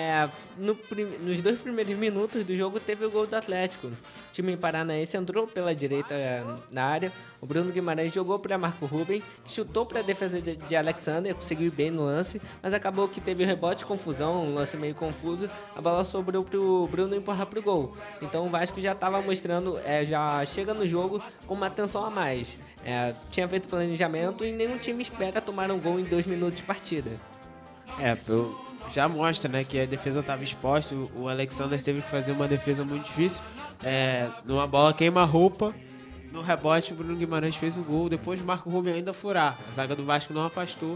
Nos 2 primeiros minutos do jogo teve o gol do Atlético. O time paranaense entrou pela direita na área. O Bruno Guimarães jogou para Marco Ruben, chutou para a defesa de Alexander, conseguiu ir bem no lance, mas acabou que teve rebote, confusão, um lance meio confuso. A bola sobrou pro Bruno empurrar pro gol. Então o Vasco já estava mostrando, já chega no jogo com uma atenção a mais. Tinha feito planejamento e nenhum time espera tomar um gol em 2 minutos de partida. Já mostra, né, que a defesa estava exposta. O Alexander teve que fazer uma defesa muito difícil. Numa bola queima-roupa, no rebote o Bruno Guimarães fez o gol. Depois o Marco Ruben ainda furar. A zaga do Vasco não afastou.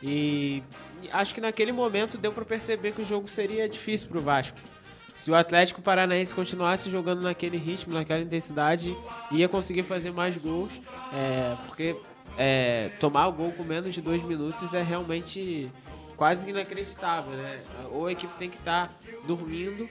E acho que naquele momento deu para perceber que o jogo seria difícil para o Vasco. Se o Atlético Paranaense continuasse jogando naquele ritmo, naquela intensidade, ia conseguir fazer mais gols. Porque tomar o gol com menos de 2 minutos é realmente quase inacreditável, né? Ou a equipe tem que estar dormindo,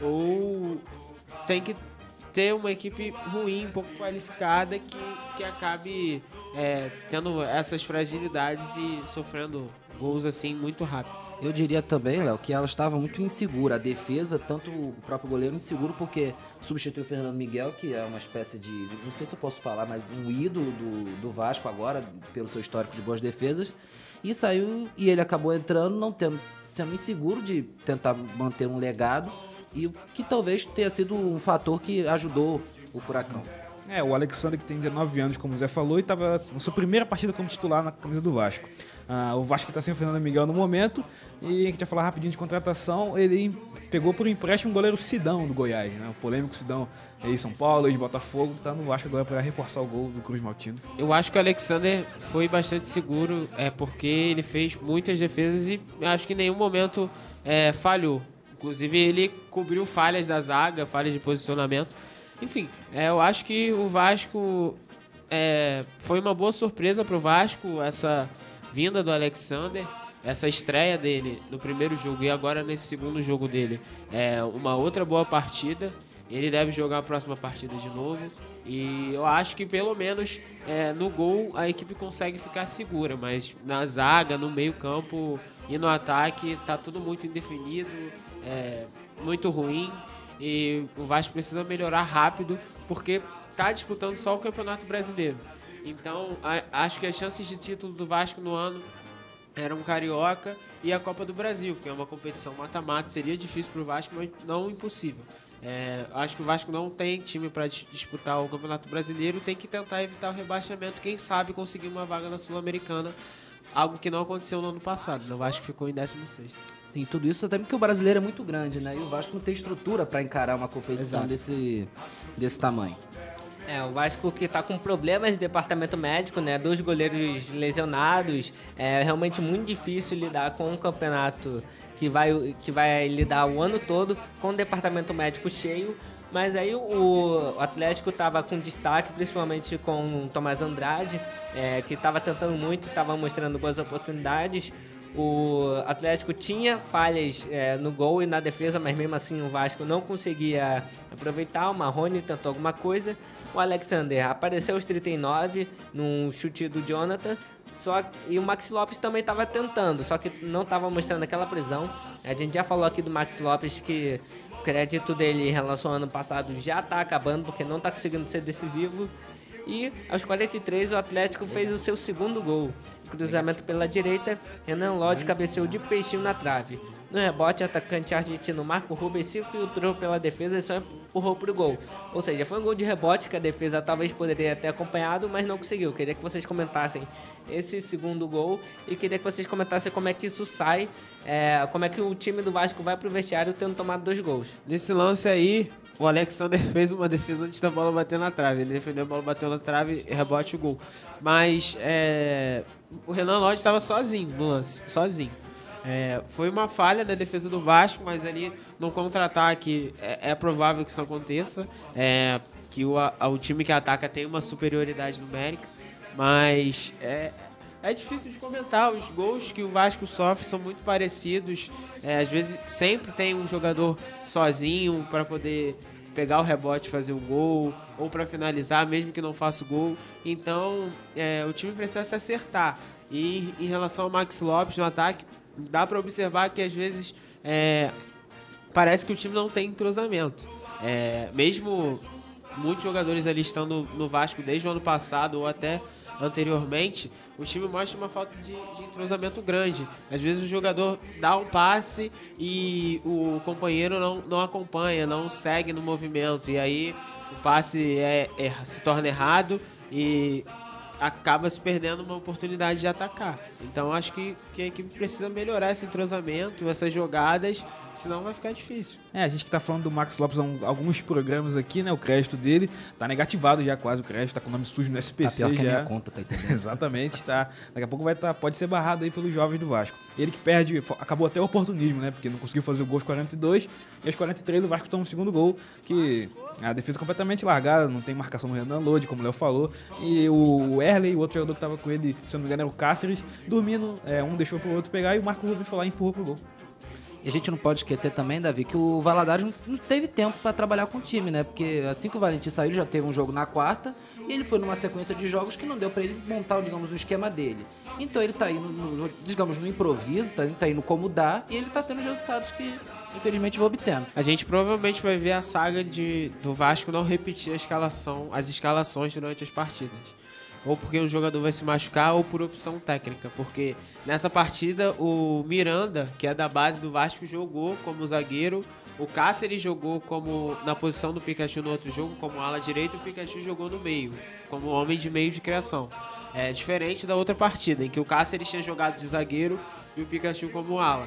ou tem que ter uma equipe ruim, pouco qualificada, que acabe tendo essas fragilidades e sofrendo gols assim muito rápido. eu diria também, Léo, que ela estava muito insegura. A defesa, tanto o próprio goleiro inseguro, porque substituiu o Fernando Miguel, que é uma espécie de, não sei se eu posso falar, mas um ídolo do Vasco agora, pelo seu histórico de boas defesas. E saiu, e ele acabou entrando, sendo inseguro de tentar manter um legado, e o que talvez tenha sido um fator que ajudou o Furacão. O Alexander, que tem 19 anos, como o Zé falou, e estava na sua primeira partida como titular na camisa do Vasco. O Vasco está sem o Fernando Miguel no momento, e a gente vai falar rapidinho de contratação. Ele pegou por empréstimo o goleiro Sidão do Goiás, né? O polêmico Sidão, ex-São Paulo, ex-Botafogo, está no Vasco agora para reforçar o gol do Cruz Maltino. Eu acho que o Alexander foi bastante seguro, porque ele fez muitas defesas e acho que em nenhum momento falhou. Inclusive ele cobriu falhas da zaga, falhas de posicionamento. Enfim, eu acho que o Vasco foi uma boa surpresa para o Vasco, essa vinda do Alexander, essa estreia dele no primeiro jogo e agora nesse segundo jogo dele. Uma outra boa partida, ele deve jogar a próxima partida de novo e eu acho que pelo menos no gol a equipe consegue ficar segura, mas na zaga, no meio campo e no ataque tá tudo muito indefinido, muito ruim. E o Vasco precisa melhorar rápido, porque está disputando só o Campeonato Brasileiro. Então, acho que as chances de título do Vasco no ano eram Carioca e a Copa do Brasil, que é uma competição mata-mata. Seria difícil para o Vasco, mas não impossível. Acho que o Vasco não tem time para disputar o Campeonato Brasileiro, tem que tentar evitar o rebaixamento, quem sabe conseguir uma vaga na Sul-Americana, algo que não aconteceu no ano passado, né? O Vasco ficou em 16º. Sim, tudo isso até porque o brasileiro é muito grande, né? E o Vasco não tem estrutura para encarar uma competição desse tamanho. O Vasco que tá com problemas de departamento médico, né? 2 goleiros lesionados. É realmente muito difícil lidar com um campeonato que vai lidar o ano todo com o departamento médico cheio. Mas aí o Atlético estava com destaque, principalmente com o Tomás Andrade, que estava tentando muito, estava mostrando boas oportunidades. O Atlético tinha falhas no gol e na defesa, mas mesmo assim o Vasco não conseguia aproveitar. O Marrone tentou alguma coisa. O Alexander apareceu aos 39 num chute do Jonathan. E o Maxi Lopes também estava tentando, só que não estava mostrando aquela prisão. A gente já falou aqui do Maxi Lopes que o crédito dele em relação ao ano passado já está acabando, porque não está conseguindo ser decisivo. E aos 43 o Atlético fez o seu segundo gol. Cruzamento pela direita, Renan Lodge cabeceou de peixinho na trave. No rebote, o atacante argentino Marco Rubens se filtrou pela defesa e só empurrou pro gol. Ou seja, foi um gol de rebote que a defesa talvez poderia ter acompanhado, mas não conseguiu. Queria que vocês comentassem esse segundo gol e queria que vocês comentassem como é que isso sai, como é que o time do Vasco vai pro vestiário tendo tomado 2 gols. Nesse lance aí, o Alexander fez uma defesa antes da bola bater na trave. Ele defendeu, a bola bateu na trave, rebote o gol. Mas o Renan Lodge estava sozinho no lance, sozinho. Foi uma falha da defesa do Vasco, mas ali no contra-ataque é provável que isso aconteça, que o time que ataca tem uma superioridade numérica, mas é difícil de comentar. Os gols que o Vasco sofre são muito parecidos, às vezes sempre tem um jogador sozinho para poder pegar o rebote e fazer o gol, ou para finalizar, mesmo que não faça o gol. Então o time precisa se acertar. E em relação ao Max Lopes no ataque, dá para observar que às vezes parece que o time não tem entrosamento. Mesmo muitos jogadores ali estando no Vasco desde o ano passado ou até anteriormente, o time mostra uma falta de entrosamento grande. Às vezes o jogador dá um passe e o companheiro não acompanha, não segue no movimento. E aí o passe se torna errado e acaba se perdendo uma oportunidade de atacar. Então acho que a equipe precisa melhorar esse entrosamento, essas jogadas, senão vai ficar difícil. A gente que tá falando do Max Lopes há alguns programas aqui, né? O crédito dele tá negativado já quase, o crédito tá com o nome sujo no SPC. Tá pior já. que a minha conta, tá entendendo? Exatamente, tá. Daqui a pouco pode ser barrado aí pelos jovens do Vasco. Ele que perde, acabou até o oportunismo, né? Porque não conseguiu fazer o gol aos 42 e aos 43 o Vasco toma o segundo gol, que a defesa completamente largada, não tem marcação no Renan Lodge, como o Léo falou, e o Erley, o outro jogador que tava com ele, se eu não me engano era o Cáceres, dormindo, um deixou pro outro pegar e o Marco Rubens foi lá e empurrou pro gol. E a gente não pode esquecer também, Davi, que o Valadares não teve tempo para trabalhar com o time, né? Porque assim que o Valentim saiu, ele já teve um jogo na quarta e ele foi numa sequência de jogos que não deu para ele montar, digamos, o esquema dele. Então ele tá aí, no improviso, tá aí no como dá, e ele tá tendo os resultados que, infelizmente, vai obtendo. A gente provavelmente vai ver a saga do Vasco não repetir as escalações durante as partidas. Ou porque um jogador vai se machucar ou por opção técnica. Porque nessa partida o Miranda, que é da base do Vasco, jogou como zagueiro. O Cáceres jogou na posição do Pikachu no outro jogo, como ala direita, e o Pikachu jogou no meio, como homem de meio de criação. É diferente da outra partida, em que o Cáceres tinha jogado de zagueiro e o Pikachu como ala.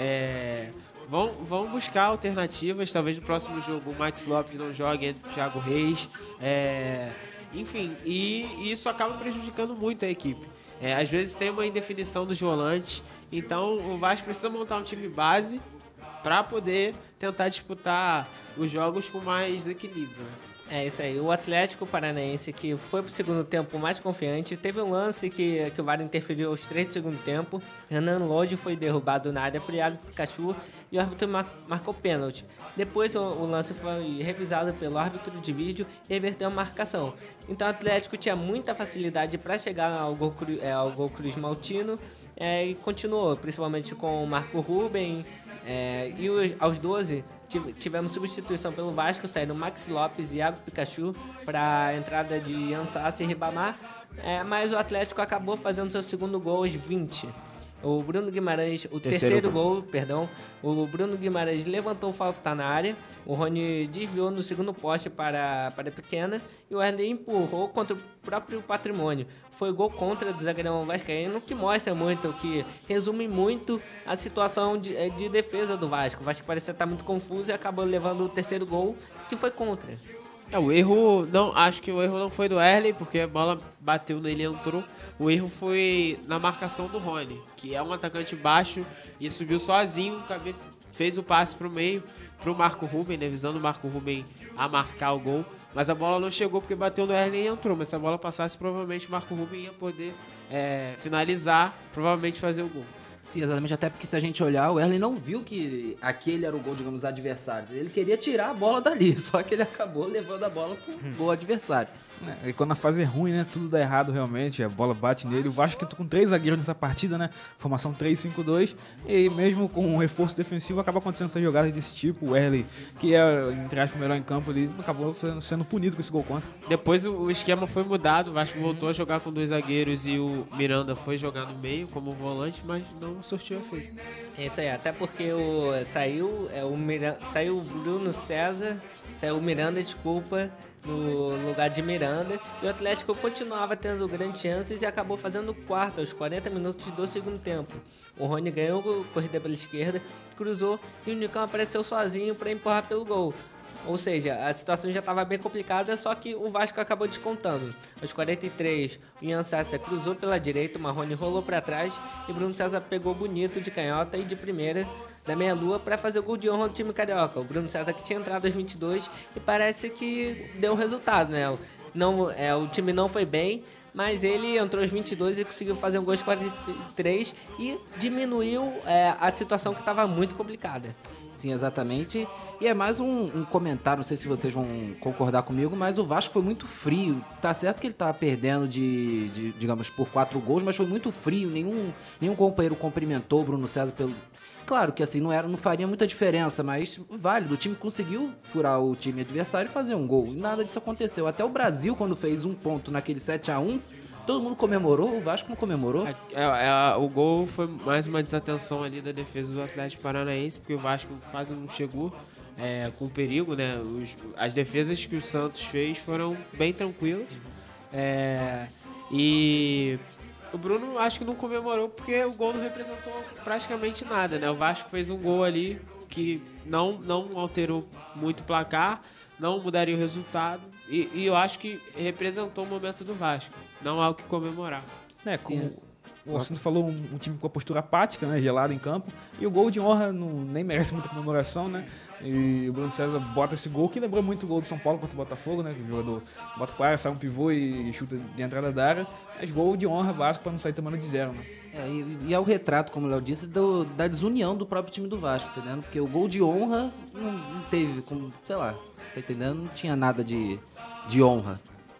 Vão buscar alternativas, talvez no próximo jogo o Max Lopes não jogue entre o Thiago Reis. Enfim, e isso acaba prejudicando muito a equipe. Às vezes tem uma indefinição dos volantes, então o Vasco precisa montar um time base para poder tentar disputar os jogos com mais equilíbrio. É isso aí, o Atlético Paranaense, que foi pro segundo tempo mais confiante, teve um lance que o VAR interferiu aos 3 do segundo tempo. Renan Lodge foi derrubado na área por Iago Pikachu e o árbitro marcou pênalti. Depois o lance foi revisado pelo árbitro de vídeo e reverteu a marcação. Então o Atlético tinha muita facilidade para chegar ao gol Cruz Maltino e continuou, principalmente com o Marco Rubens. Aos 12 tivemos substituição pelo Vasco, saíram Max Lopes e Iago Pikachu para a entrada de Ansassi e Ribamar, mas o Atlético acabou fazendo seu segundo gol aos 20. O Bruno Guimarães, terceiro gol, o Bruno Guimarães levantou falta na área, o Rony desviou no segundo poste para a pequena e o Erley empurrou contra o próprio Patrimônio. Foi gol contra do zagueirão vascaíno, que mostra muito, que resume muito a situação de defesa do Vasco. O Vasco parecia estar muito confuso e acabou levando o terceiro gol, que foi contra. Acho que o erro não foi do Erley, porque a bola bateu nele e entrou. O erro foi na marcação do Rony, que é um atacante baixo e subiu sozinho, fez o passe pro meio, pro Marco Rubens, né, visando o Marco Rubens a marcar o gol. Mas a bola não chegou porque bateu no Erley e entrou. Mas se a bola passasse, provavelmente o Marco Rubens ia poder finalizar, provavelmente fazer o gol. Sim, exatamente, até porque se a gente olhar, o Erling não viu que aquele era o gol, digamos, adversário. Ele queria tirar a bola dali, só que ele acabou levando a bola pro gol adversário. E quando a fase é ruim, né? Tudo dá errado realmente, a bola bate nele. O Vasco que com 3 zagueiros nessa partida, né? Formação 3-5-2. E mesmo com um reforço defensivo, acaba acontecendo essas jogadas desse tipo. O Erling, que é, entre aspas, o melhor em campo, ele acabou sendo punido com esse gol contra. Depois o esquema foi mudado, o Vasco voltou a jogar com 2 zagueiros e o Miranda foi jogar no meio como volante, mas não surtiu efeito. É isso aí, até porque saiu o Bruno César, saiu o Miranda, desculpa, no lugar de Miranda, e o Atlético continuava tendo grandes chances e acabou fazendo o quarto aos 40 minutos do segundo tempo. O Rony ganhou corrida pela esquerda, cruzou e o Nicão apareceu sozinho para empurrar pelo gol. Ou seja, a situação já estava bem complicada, só que o Vasco acabou descontando. Aos 43, o Ian Sassa cruzou pela direita, o Marrone rolou para trás e Bruno César pegou bonito de canhota e de primeira da meia-lua para fazer o gol de honra do time carioca. O Bruno César que tinha entrado aos 22 e parece que deu um resultado, né? O time não foi bem, mas ele entrou aos 22 e conseguiu fazer um gol aos 43 e diminuiu a situação que estava muito complicada. Sim, exatamente. E é mais um comentário, não sei se vocês vão concordar comigo, mas o Vasco foi muito frio. Tá certo que ele tava perdendo digamos, por 4 gols, mas foi muito frio. Nenhum companheiro cumprimentou o Bruno César pelo... Claro que assim, não faria muita diferença, mas válido. O time conseguiu furar o time adversário e fazer um gol. E nada disso aconteceu. Até o Brasil, quando fez um ponto naquele 7-1, todo mundo comemorou, o Vasco não comemorou. O gol foi mais uma desatenção ali da defesa do Atlético Paranaense, porque o Vasco quase não chegou com perigo, né? As defesas que o Santos fez foram bem tranquilas. E o Bruno acho que não comemorou porque o gol não representou praticamente nada, né? O Vasco fez um gol ali que não alterou muito o placar, não mudaria o resultado. E eu acho que representou o momento do Vasco. Não há o que comemorar. Como o Alcindo falou, um time com a postura apática, né, gelada em campo. E o gol de honra nem merece muita comemoração, né? E o Bruno César bota esse gol, que lembrou muito o gol do São Paulo contra o Botafogo, né? Que o jogador bota para a área, sai um pivô e chuta de entrada da área. Mas gol de honra básico para não sair tomando de 0, né? E é o retrato, como o Léo disse, da desunião do próprio time do Vasco, entendendo? Porque o gol de honra não teve, como, sei lá, tá entendendo? Não tinha nada de honra.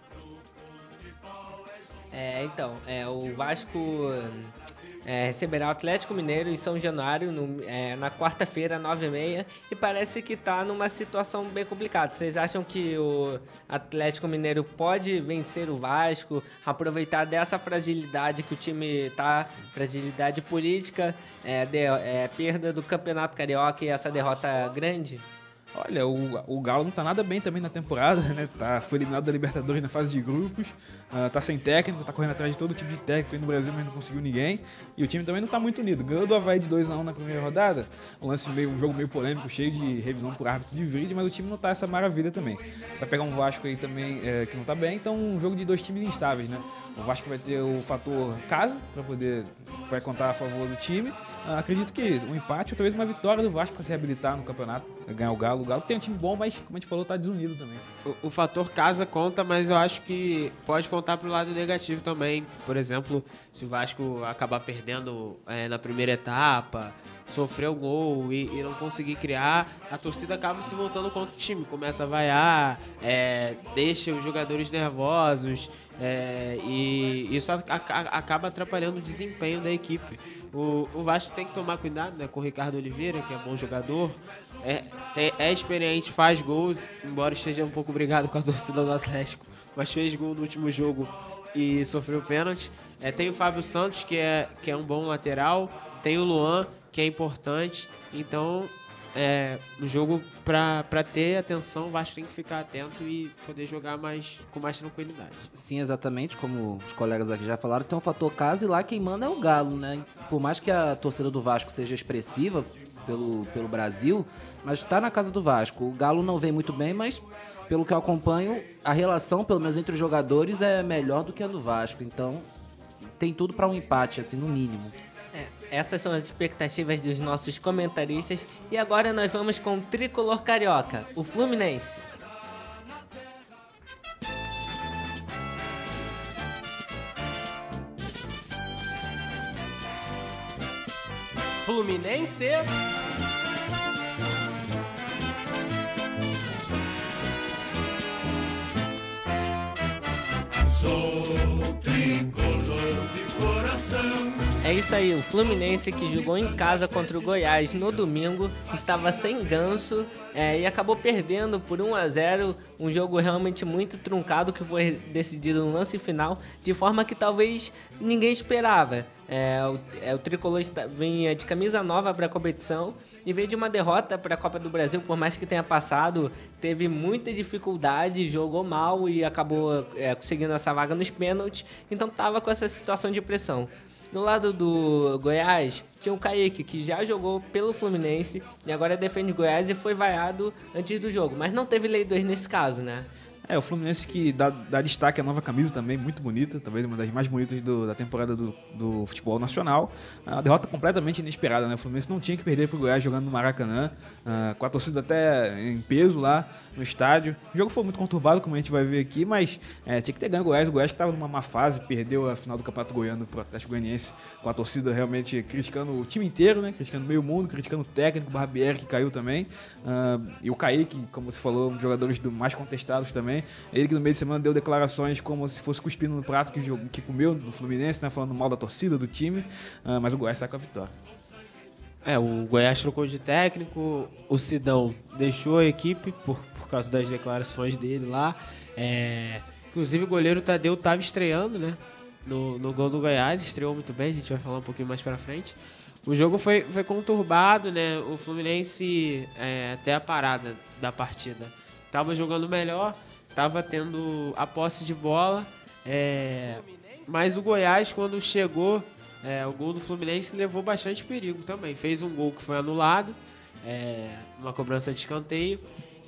O Vasco receberá o Atlético Mineiro em São Januário na quarta-feira, 9h30, e parece que está numa situação bem complicada. Vocês acham que o Atlético Mineiro pode vencer o Vasco, aproveitar dessa fragilidade que o time está, fragilidade política, perda do Campeonato Carioca e essa derrota grande? Olha, o Galo não tá nada bem também na temporada, né? Foi eliminado da Libertadores na fase de grupos, tá sem técnico, tá correndo atrás de todo tipo de técnico aí no Brasil, mas não conseguiu ninguém. E o time também não tá muito unido. Ganhou do Avaí de 2-1 na primeira rodada, um jogo meio polêmico, cheio de revisão por árbitro de vídeo, mas o time não tá essa maravilha também. Vai pegar um Vasco aí também que não tá bem, então um jogo de 2 times instáveis, né? O Vasco vai ter o fator casa, vai contar a favor do time. Acredito que um empate ou talvez uma vitória do Vasco para se reabilitar no campeonato, ganhar o Galo. O Galo tem um time bom, mas como a gente falou, tá desunido também. O fator casa conta, mas eu acho que pode contar pro lado negativo também. Por exemplo, se o Vasco acabar perdendo na primeira etapa, sofrer o gol e não conseguir criar, a torcida acaba se voltando contra o time, começa a vaiar, deixa os jogadores nervosos, e isso acaba atrapalhando o desempenho da equipe. O Vasco tem que tomar cuidado, né, com o Ricardo Oliveira, que é bom jogador, é experiente, faz gols, embora esteja um pouco brigado com a torcida do Atlético, mas fez gol no último jogo e sofreu pênalti. Tem o Fábio Santos, que é um bom lateral, tem o Luan, que é importante, então no jogo, para ter atenção, o Vasco tem que ficar atento e poder jogar com mais tranquilidade. Sim, exatamente, como os colegas aqui já falaram, tem um fator casa e lá quem manda é o Galo, né? Por mais que a torcida do Vasco seja expressiva pelo Brasil, mas está na casa do Vasco. O Galo não vem muito bem, mas pelo que eu acompanho, a relação, pelo menos entre os jogadores, é melhor do que a do Vasco, então tem tudo para um empate, assim, no mínimo. Essas são as expectativas dos nossos comentaristas. E agora nós vamos com o tricolor carioca, o Fluminense. Fluminense. Sou tricolor de coração. É isso aí, o Fluminense que jogou em casa contra o Goiás no domingo, estava sem Ganso e acabou perdendo por 1-0, um jogo realmente muito truncado que foi decidido no lance final, de forma que talvez ninguém esperava. O Tricolor vinha de camisa nova para a competição e veio de uma derrota para a Copa do Brasil, por mais que tenha passado, teve muita dificuldade, jogou mal e acabou conseguindo essa vaga nos pênaltis, então estava com essa situação de pressão. Do lado do Goiás, tinha o Kaique, que já jogou pelo Fluminense e agora defende o Goiás e foi vaiado antes do jogo. Mas não teve lei 2 nesse caso, né? O Fluminense que dá destaque à nova camisa também, muito bonita, talvez uma das mais bonitas da temporada do futebol nacional. Uma derrota completamente inesperada, né? O Fluminense não tinha que perder pro Goiás jogando no Maracanã, com a torcida até em peso lá no estádio. O jogo foi muito conturbado, como a gente vai ver aqui, mas tinha que ter ganho o Goiás que estava numa má fase, perdeu a final do Campeonato Goiano pro Atlético Goianiense, com a torcida realmente criticando o time inteiro, né? Criticando meio mundo, criticando o técnico, o Barbieri, que caiu também. E o Kaique, como você falou, um dos jogadores mais contestados também. Ele que no meio de semana deu declarações como se fosse cuspindo no prato que comeu no Fluminense, né? Falando mal da torcida, do time, mas o Goiás sai com a vitória. O Goiás trocou de técnico, o Sidão deixou a equipe por causa das declarações dele lá. Inclusive o goleiro Tadeu estava estreando, né? No gol do Goiás, estreou muito bem, a gente vai falar um pouquinho mais pra frente. O jogo foi conturbado, né? O Fluminense, até a parada da partida, estava jogando melhor, estava tendo a posse de bola, mas o Goiás, quando chegou, o gol do Fluminense levou bastante perigo também. Fez um gol que foi anulado, numa cobrança de escanteio,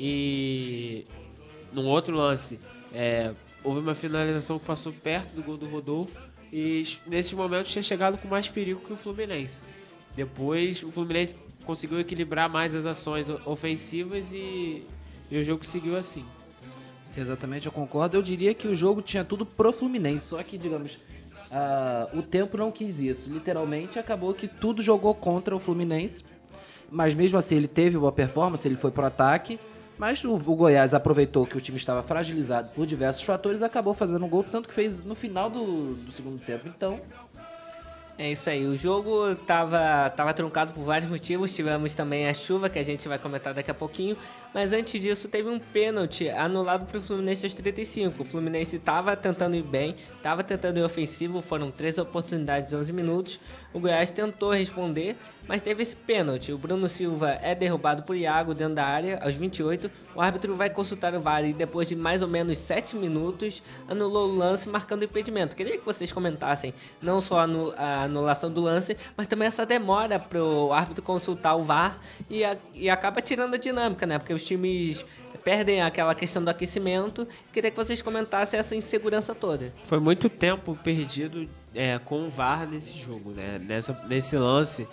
e num outro lance, houve uma finalização que passou perto do gol do Rodolfo, e nesses momentos tinha chegado com mais perigo que o Fluminense. Depois o Fluminense conseguiu equilibrar mais as ações ofensivas e o jogo seguiu assim. Sim, exatamente, eu concordo. Eu diria que o jogo tinha tudo pro Fluminense, só que, digamos, o tempo não quis isso. Literalmente, acabou que tudo jogou contra o Fluminense, mas mesmo assim ele teve boa performance, ele foi pro ataque, mas o Goiás aproveitou que o time estava fragilizado por diversos fatores e acabou fazendo um gol, tanto que fez no final do segundo tempo. Então, é isso aí, o jogo tava truncado por vários motivos, tivemos também a chuva, que a gente vai comentar daqui a pouquinho, mas antes disso teve um pênalti anulado para o Fluminense aos 35, o Fluminense estava tentando ir bem, estava tentando ir ofensivo, foram 3 oportunidades em 11 minutos, o Goiás tentou responder, mas teve esse pênalti, o Bruno Silva é derrubado por Iago dentro da área, aos 28, o árbitro vai consultar o VAR e depois de mais ou menos 7 minutos, anulou o lance marcando o impedimento. Queria que vocês comentassem não só a anulação do lance, mas também essa demora para o árbitro consultar o VAR e acaba tirando a dinâmica, né? Porque os times perdem aquela questão do aquecimento. Queria que vocês comentassem essa insegurança toda. Foi muito tempo perdido com o VAR nesse jogo, né? Nesse lance,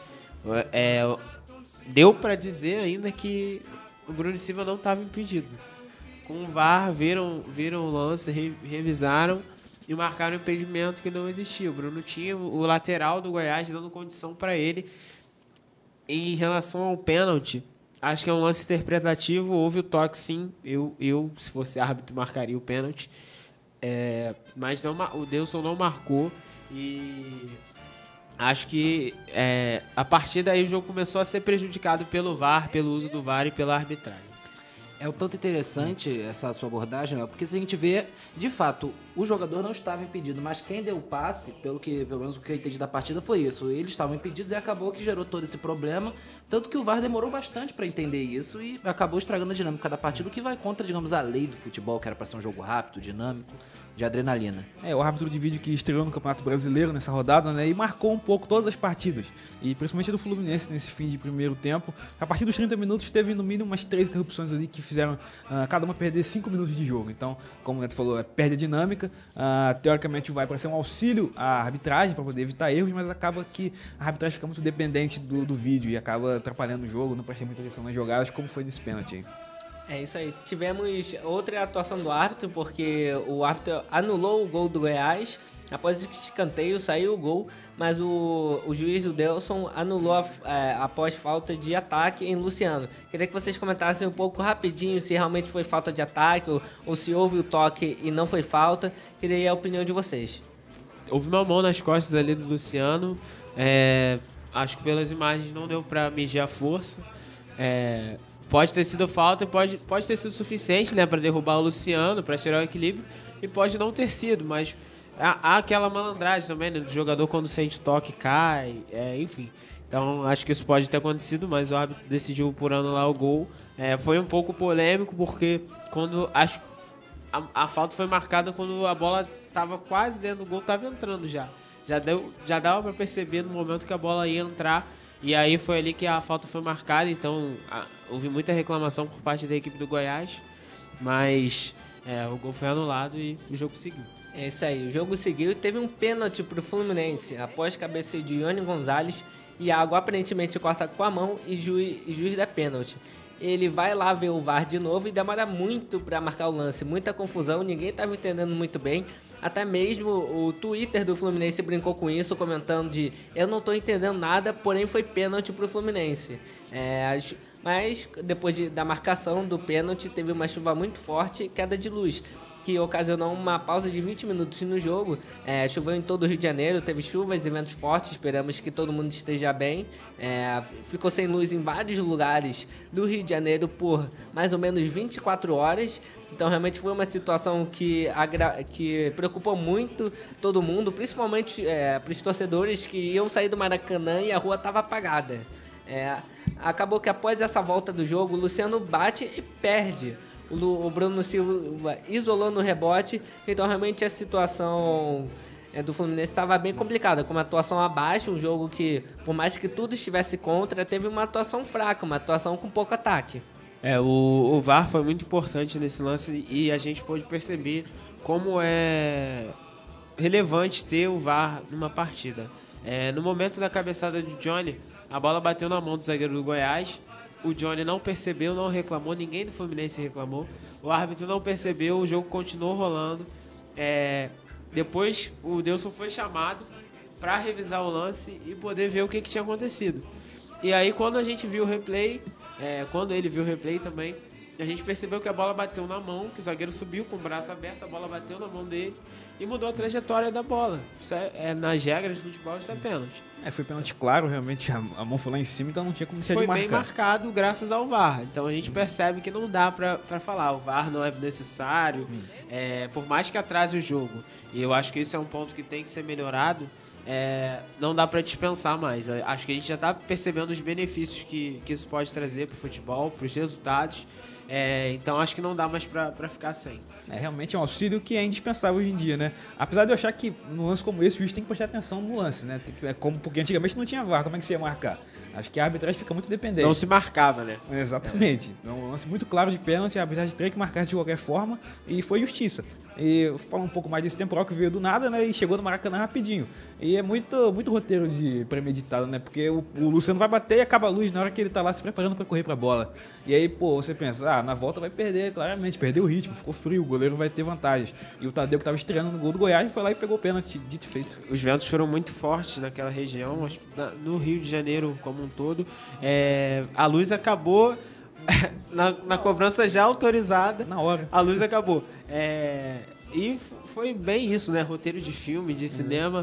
deu para dizer ainda que o Bruno Silva não estava impedido. Com o VAR, viram o lance, revisaram e marcaram o impedimento que não existia. O Bruno tinha o lateral do Goiás dando condição para ele. Em relação ao pênalti, acho que é um lance interpretativo. Houve o toque, sim. Eu se fosse árbitro, marcaria o pênalti. Mas o Deilson não marcou. E acho que a partir daí o jogo começou a ser prejudicado pelo VAR, pelo uso do VAR e pela arbitragem. é um tanto interessante essa sua abordagem, Léo, porque se a gente vê, de fato, o jogador não estava impedido, mas quem deu o passe, pelo menos o que eu entendi da partida foi isso, eles estavam impedidos e acabou que gerou todo esse problema, tanto que o VAR demorou bastante para entender isso e acabou estragando a dinâmica da partida, o que vai contra, digamos, a lei do futebol, que era para ser um jogo rápido, dinâmico, de adrenalina. O árbitro de vídeo que estreou no Campeonato Brasileiro nessa rodada, né, e marcou um pouco todas as partidas, e principalmente do Fluminense nesse fim de primeiro tempo. A partir dos 30 minutos teve no mínimo umas 3 interrupções ali que fizeram cada uma perder 5 minutos de jogo. Então, como o Neto falou, perde a dinâmica, teoricamente vai para ser um auxílio à arbitragem para poder evitar erros, mas acaba que a arbitragem fica muito dependente do vídeo e acaba atrapalhando o jogo, não presta muita atenção nas jogadas, como foi nesse pênalti aí. É isso aí. Tivemos outra atuação do árbitro, porque o árbitro anulou o gol do Goiás. Após o escanteio, saiu o gol, mas o juiz, o Delson, anulou após falta de ataque em Luciano. Queria que vocês comentassem um pouco rapidinho se realmente foi falta de ataque ou se houve o toque e não foi falta. Queria a opinião de vocês. Houve uma mão nas costas ali do Luciano. Acho que pelas imagens não deu pra medir a força. Pode ter sido falta e pode ter sido suficiente, né, para derrubar o Luciano, para tirar o equilíbrio, e pode não ter sido, mas há aquela malandragem também, né, do jogador quando sente o toque cai, enfim. Então acho que isso pode ter acontecido, mas o árbitro decidiu por anular o gol. Foi um pouco polêmico porque quando a falta foi marcada quando a bola estava quase dentro do gol, estava entrando já. Já dava para perceber no momento que a bola ia entrar. E aí foi ali que a falta foi marcada, então houve muita reclamação por parte da equipe do Goiás, mas o gol foi anulado e o jogo seguiu. É isso aí, o jogo seguiu e teve um pênalti pro Fluminense, após cabeceio de Ione Gonzalez, Iago aparentemente corta com a mão e juiz dá pênalti. Ele vai lá ver o VAR de novo e demora muito para marcar o lance, muita confusão, ninguém estava entendendo muito bem. Até mesmo o Twitter do Fluminense brincou com isso, comentando de eu não tô entendendo nada, porém foi pênalti pro Fluminense. Mas depois da marcação do pênalti teve uma chuva muito forte e queda de luz, que ocasionou uma pausa de 20 minutos no jogo. Choveu em todo o Rio de Janeiro, teve chuvas e ventos fortes, esperamos que todo mundo esteja bem. Ficou sem luz em vários lugares do Rio de Janeiro por mais ou menos 24 horas. Então realmente foi uma situação que preocupou muito todo mundo, principalmente para os torcedores que iam sair do Maracanã e a rua estava apagada. Acabou que após essa volta do jogo, o Luciano bate e perde. O Bruno Silva isolou no rebote, então realmente a situação do Fluminense estava bem complicada, com uma atuação abaixo, um jogo que, por mais que tudo estivesse contra, teve uma atuação fraca, uma atuação com pouco ataque. O VAR foi muito importante nesse lance e a gente pôde perceber como é relevante ter o VAR numa partida. No momento da cabeçada de Johnny, a bola bateu na mão do zagueiro do Goiás. O Johnny não percebeu, não reclamou, ninguém do Fluminense reclamou. O árbitro não percebeu, o jogo continuou rolando. Depois o Delson foi chamado para revisar o lance e poder ver o que tinha acontecido. E aí quando a gente viu o replay, quando ele viu o replay também, a gente percebeu que a bola bateu na mão, que o zagueiro subiu com o braço aberto, a bola bateu na mão dele e mudou a trajetória da bola. Isso nas regras do futebol, isso é pênalti. Foi pênalti claro, realmente, a mão foi lá em cima, então não tinha como deixar de marcar. Foi bem marcado graças ao VAR. Então a gente percebe que não dá pra falar, o VAR não é necessário, por mais que atrase o jogo. E eu acho que isso é um ponto que tem que ser melhorado. Não dá pra dispensar mais. Acho que a gente já tá percebendo os benefícios que isso pode trazer pro futebol, pros resultados. Então acho que não dá mais pra ficar sem. Realmente é um auxílio que é indispensável hoje em dia, né? Apesar de eu achar que no lance como esse, o juiz tem que prestar atenção no lance, né? Porque antigamente não tinha VAR, como é que você ia marcar? Acho que a arbitragem fica muito dependente. Não se marcava, né? Exatamente. É um lance muito claro de pênalti, a arbitragem teria que marcar de qualquer forma e foi justiça. E falar um pouco mais desse temporal que veio do nada, né? E chegou no Maracanã rapidinho. E é muito roteiro de premeditado, né? Porque o Luciano vai bater e acaba a luz na hora que ele tá lá se preparando pra correr pra bola. E aí, você pensa, na volta vai perder, claramente, perdeu o ritmo, ficou frio, o goleiro vai ter vantagens. E o Tadeu, que tava estreando no gol do Goiás, foi lá e pegou o pênalti, dito e feito. Os ventos foram muito fortes naquela região, no Rio de Janeiro como um todo. A luz acabou na cobrança já autorizada. Na hora. A luz acabou. E foi bem isso, né? Roteiro de filme, de cinema.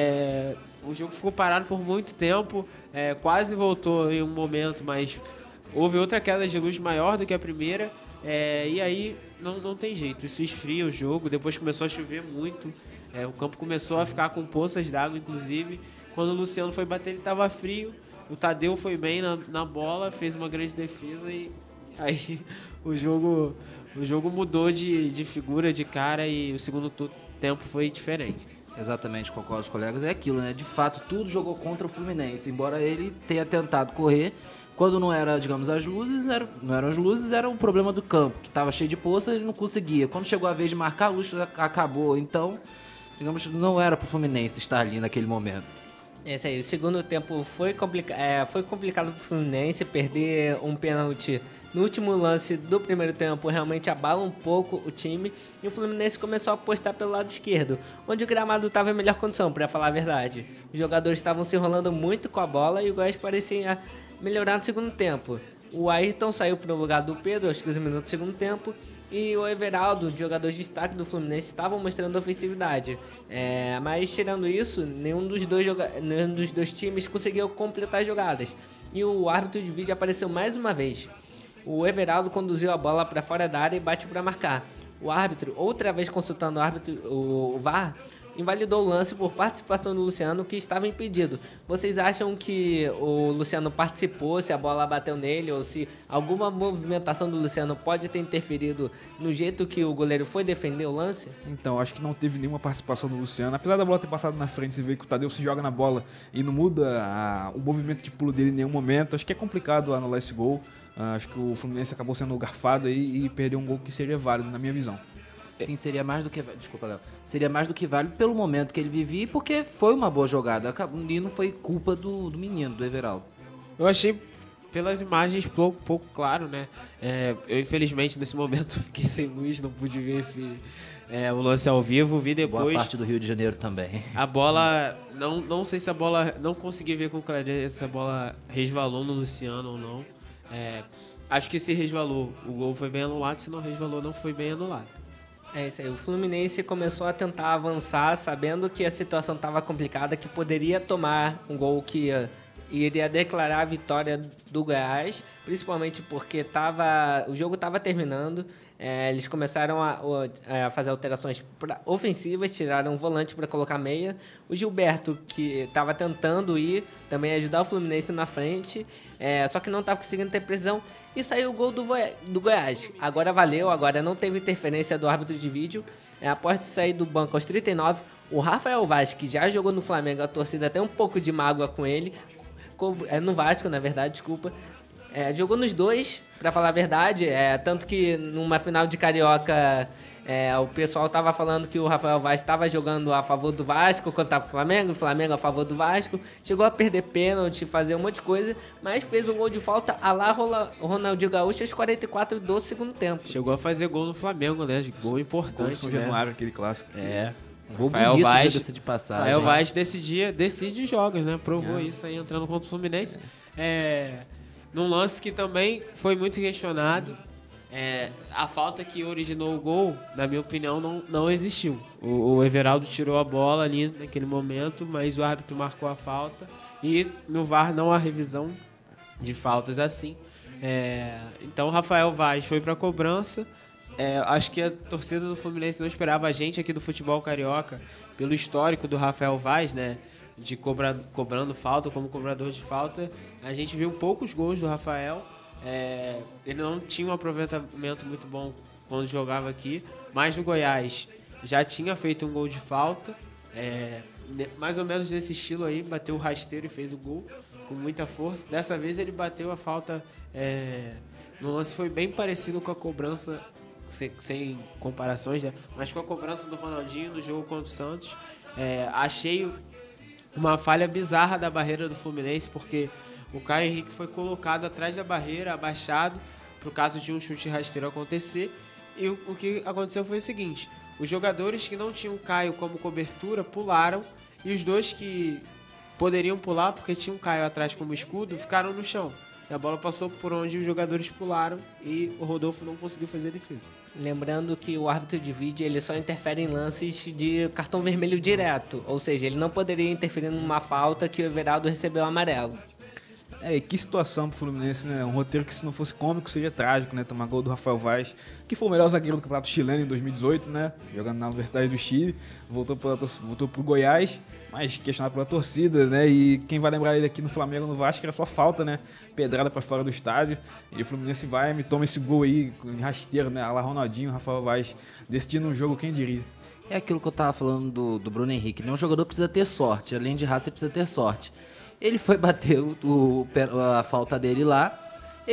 O jogo ficou parado por muito tempo. Quase voltou em um momento, mas houve outra queda de luz maior do que a primeira. E aí não tem jeito. Isso esfria o jogo. Depois começou a chover muito. O campo começou a ficar com poças d'água, inclusive. Quando o Luciano foi bater, ele estava frio. O Tadeu foi bem na bola, fez uma grande defesa e aí o jogo mudou de figura, de cara, e o segundo tempo foi diferente. Exatamente, concordo com os colegas. É aquilo, né? De fato, tudo jogou contra o Fluminense. Embora ele tenha tentado correr, quando não era, digamos, não eram as luzes, era o problema do campo, que estava cheio de poça, ele não conseguia. Quando chegou a vez de marcar, a luz acabou. Então, digamos, não era pro Fluminense estar ali naquele momento. Esse aí, o segundo tempo foi complicado pro Fluminense, perder um pênalti no último lance do primeiro tempo realmente abala um pouco o time e o Fluminense começou a apostar pelo lado esquerdo, onde o gramado estava em melhor condição, para falar a verdade. Os jogadores estavam se enrolando muito com a bola e o Goiás parecia melhorar no segundo tempo. O Ayrton saiu para o lugar do Pedro aos 15 minutos do segundo tempo e o Everaldo, jogador de destaque do Fluminense, estavam mostrando ofensividade. Mas tirando isso, nenhum dos dois times conseguiu completar jogadas. E o árbitro de vídeo apareceu mais uma vez. O Everaldo conduziu a bola para fora da área e bate para marcar. O árbitro, outra vez consultando o VAR, invalidou o lance por participação do Luciano, que estava impedido. Vocês acham que o Luciano participou, se a bola bateu nele, ou se alguma movimentação do Luciano pode ter interferido no jeito que o goleiro foi defender o lance? Então, acho que não teve nenhuma participação do Luciano. Apesar da bola ter passado na frente, você vê que o Tadeu se joga na bola e não muda o movimento de pulo dele em nenhum momento. Acho que é complicado anular esse gol. Acho que o Fluminense acabou sendo garfado aí e perdeu um gol que seria válido, na minha visão. Sim, seria mais do que... Desculpa, Léo. Seria mais do que válido pelo momento que ele vivia e porque foi uma boa jogada. E não foi culpa do menino, do Everaldo. Eu achei, pelas imagens, pouco claro, né? Eu, infelizmente, nesse momento, fiquei sem luz, não pude ver o lance ao vivo. Vi depois... Boa parte do Rio de Janeiro também. A bola... Não sei se a bola... Não consegui ver com clareza se a bola resvalou no Luciano ou não. Acho que se resvalou, o gol foi bem anulado. Se não resvalou, não foi bem anulado. É isso aí, o Fluminense começou a tentar avançar, sabendo que a situação estava complicada, que poderia tomar um gol que iria declarar a vitória do Goiás, principalmente porque o jogo estava terminando. Eles começaram a fazer alterações ofensivas, tiraram um volante para colocar meia. O Gilberto, que estava tentando também ajudar o Fluminense na frente, só que não estava conseguindo ter precisão. E saiu o gol do Goiás. Agora valeu, agora não teve interferência do árbitro de vídeo. Após sair do banco aos 39, o Rafael Vaz, que já jogou no Flamengo, a torcida tem um pouco de mágoa com ele. No Vasco, na verdade, desculpa. Jogou nos dois, pra falar a verdade. Tanto que numa final de Carioca, o pessoal tava falando que o Rafael Vaz estava jogando a favor do Vasco contra o Flamengo a favor do Vasco. Chegou a perder pênalti, fazer um monte de coisa, mas fez um gol de falta a lá Ronaldinho Gaúcho aos 44 do segundo tempo. Chegou a fazer gol no Flamengo, né? Gol importante, São Januário, aquele clássico. Um gol Rafael bonito, Vaz, diga-se de passagem. Rafael Vaz decide jogos, né? Provou isso aí entrando contra o Fluminense. Num lance que também foi muito questionado. A falta que originou o gol, na minha opinião, não existiu. O Everaldo tirou a bola ali naquele momento, mas o árbitro marcou a falta. E no VAR não há revisão de faltas assim. Então o Rafael Vaz foi para a cobrança. Acho que a torcida do Fluminense não esperava a gente aqui do futebol carioca, pelo histórico do Rafael Vaz, né? De cobrando falta, como cobrador de falta. A gente viu poucos gols do Rafael. Ele não tinha um aproveitamento muito bom quando jogava aqui, mas no Goiás já tinha feito um gol de falta, mais ou menos nesse estilo aí, bateu o rasteiro e fez o gol com muita força. Dessa vez ele bateu a falta, no lance foi bem parecido com a cobrança, sem comparações, né? Mas com a cobrança do Ronaldinho no jogo contra o Santos. Achei uma falha bizarra da barreira do Fluminense, porque o Caio Henrique foi colocado atrás da barreira, abaixado, por caso de um chute rasteiro acontecer. E o que aconteceu foi o seguinte: os jogadores que não tinham o Caio como cobertura pularam, e os dois que poderiam pular, porque tinham o Caio atrás como escudo, ficaram no chão. E a bola passou por onde os jogadores pularam e o Rodolfo não conseguiu fazer a defesa. Lembrando que o árbitro de vídeo ele só interfere em lances de cartão vermelho direto, ou seja, ele não poderia interferir numa falta que o Everaldo recebeu amarelo. Que situação pro Fluminense, né? Um roteiro que, se não fosse cômico, seria trágico, né? Tomar gol do Rafael Vaz, que foi o melhor zagueiro do Campeonato Chileno em 2018, né? Jogando na Universidade do Chile, voltou pro Goiás, mas questionado pela torcida, né? E quem vai lembrar ele aqui no Flamengo, no Vasco, era só falta, né? Pedrada pra fora do estádio. E o Fluminense vai e me toma esse gol aí, em rasteiro, né? A lá Ronaldinho, Rafael Vaz, decidindo um jogo, quem diria. É aquilo que eu tava falando do Bruno Henrique. Nenhum jogador precisa ter sorte, além de raça, ele precisa ter sorte. Ele foi bater a falta dele lá, ele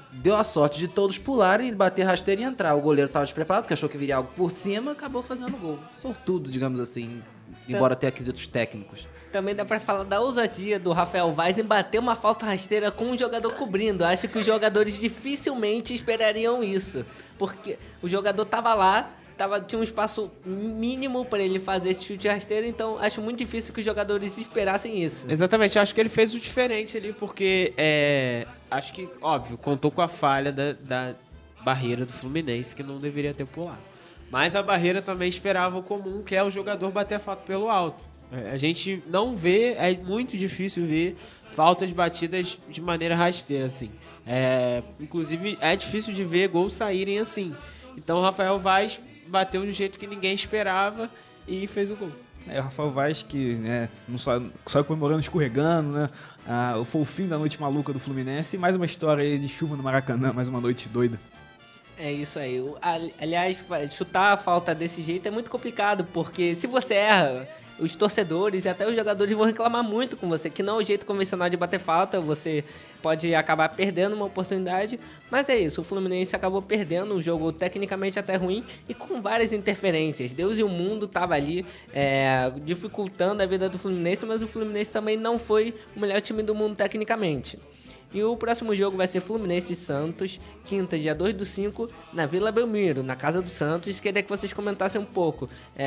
deu a sorte de todos pularem, bater rasteiro e entrar. O goleiro tava despreparado, porque achou que viria algo por cima, acabou fazendo gol. Sortudo, digamos assim, embora tenha quesitos técnicos. Também dá pra falar da ousadia do Rafael Vaz em bater uma falta rasteira com um jogador cobrindo. Acho que os jogadores dificilmente esperariam isso. Porque o jogador tava lá, tinha um espaço mínimo para ele fazer esse chute rasteiro, então acho muito difícil que os jogadores esperassem isso. Exatamente, acho que ele fez o diferente ali, porque acho que, óbvio, contou com a falha da barreira do Fluminense, que não deveria ter pulado. Mas a barreira também esperava o comum, que é o jogador bater a falta pelo alto. A gente não vê, é muito difícil ver faltas batidas de maneira rasteira, assim. Inclusive, é difícil de ver gols saírem assim. Então, o Rafael Vaz bateu de um jeito que ninguém esperava e fez o gol. O Rafael Vaz, que não saiu comemorando, escorregando, né? Foi o fim da noite maluca do Fluminense e mais uma história aí de chuva no Maracanã, mais uma noite doida. É isso aí. Aliás, chutar a falta desse jeito é muito complicado, porque se você erra, os torcedores e até os jogadores vão reclamar muito com você, que não é o jeito convencional de bater falta, você pode acabar perdendo uma oportunidade, mas é isso, o Fluminense acabou perdendo um jogo tecnicamente até ruim e com várias interferências. Deus e o mundo tava ali dificultando a vida do Fluminense, mas o Fluminense também não foi o melhor time do mundo tecnicamente. E o próximo jogo vai ser Fluminense e Santos, quinta, dia 2/5, na Vila Belmiro, na casa do Santos. Queria que vocês comentassem um pouco.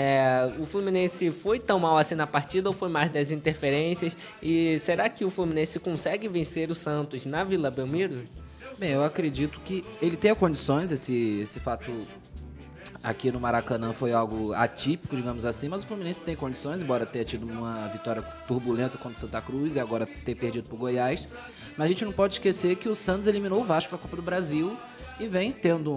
O Fluminense foi tão mal assim na partida ou foi mais das interferências? E será que o Fluminense consegue vencer o Santos na Vila Belmiro? Bem, eu acredito que ele tenha condições, esse fato aqui no Maracanã foi algo atípico, digamos assim, mas o Fluminense tem condições, embora tenha tido uma vitória turbulenta contra o Santa Cruz e agora ter perdido para o Goiás. Mas a gente não pode esquecer que o Santos eliminou o Vasco na Copa do Brasil e vem tendo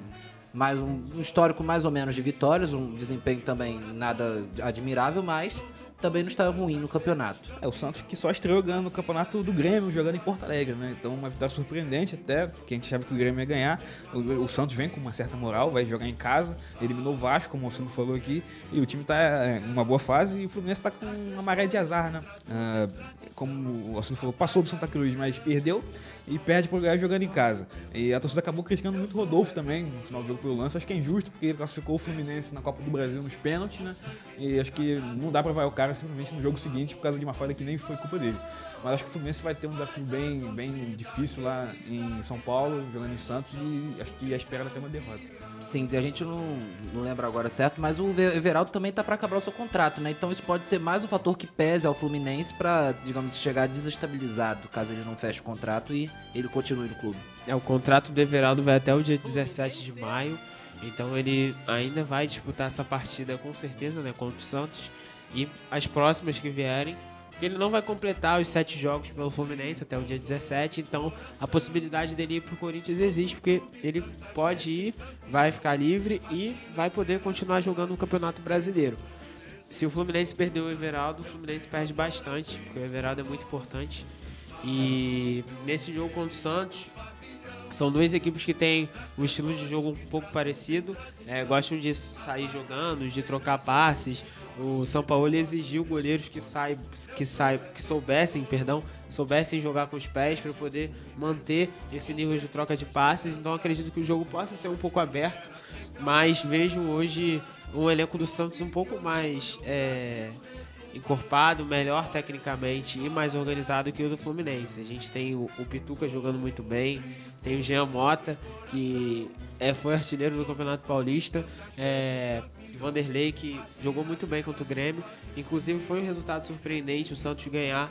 um histórico mais ou menos de vitórias, um desempenho também nada admirável, mas também não está ruim no campeonato. O Santos que só estreou ganhando o campeonato do Grêmio, jogando em Porto Alegre, né? Então uma vitória surpreendente até, porque a gente achava que o Grêmio ia ganhar. O Santos vem com uma certa moral, vai jogar em casa, eliminou o Vasco, como o Alcino falou aqui, e o time está em uma boa fase e o Fluminense está com uma maré de azar, né? Como o Alcino falou, passou do Santa Cruz, mas perdeu e perde pro Goiás jogando em casa. E a torcida acabou criticando muito o Rodolfo também no final do jogo pelo lance. Acho que é injusto, porque ele classificou o Fluminense na Copa do Brasil nos pênaltis, né? E acho que não dá pra vaiar o cara simplesmente no jogo seguinte por causa de uma falha que nem foi culpa dele. Mas acho que o Fluminense vai ter um desafio bem difícil lá em São Paulo, jogando em Santos, e acho que a espera até uma derrota. Sim, a gente não lembra agora certo, mas o Everaldo também tá para acabar o seu contrato, né? Então isso pode ser mais um fator que pese ao Fluminense para, digamos, chegar desestabilizado, caso ele não feche o contrato e ele continue no clube. O contrato do Everaldo vai até o dia 17 de maio, então ele ainda vai disputar essa partida com certeza, né, contra o Santos e as próximas que vierem. Ele não vai completar os 7 jogos pelo Fluminense até o dia 17, então a possibilidade dele ir pro Corinthians existe, porque ele pode ir, vai ficar livre e vai poder continuar jogando no Campeonato Brasileiro. Se o Fluminense perder o Everaldo, o Fluminense perde bastante, porque o Everaldo é muito importante. E nesse jogo contra o Santos, são duas equipes que têm um estilo de jogo um pouco parecido, gostam de sair jogando, de trocar passes. O São Paulo exigiu goleiros que soubessem jogar com os pés para poder manter esse nível de troca de passes. Então acredito que o jogo possa ser um pouco aberto, mas vejo hoje um elenco do Santos um pouco mais encorpado, melhor tecnicamente e mais organizado que o do Fluminense. A gente tem o Pituca jogando muito bem, tem o Jean Mota, que foi artilheiro do Campeonato Paulista, Vanderlei, que jogou muito bem contra o Grêmio, inclusive foi um resultado surpreendente o Santos ganhar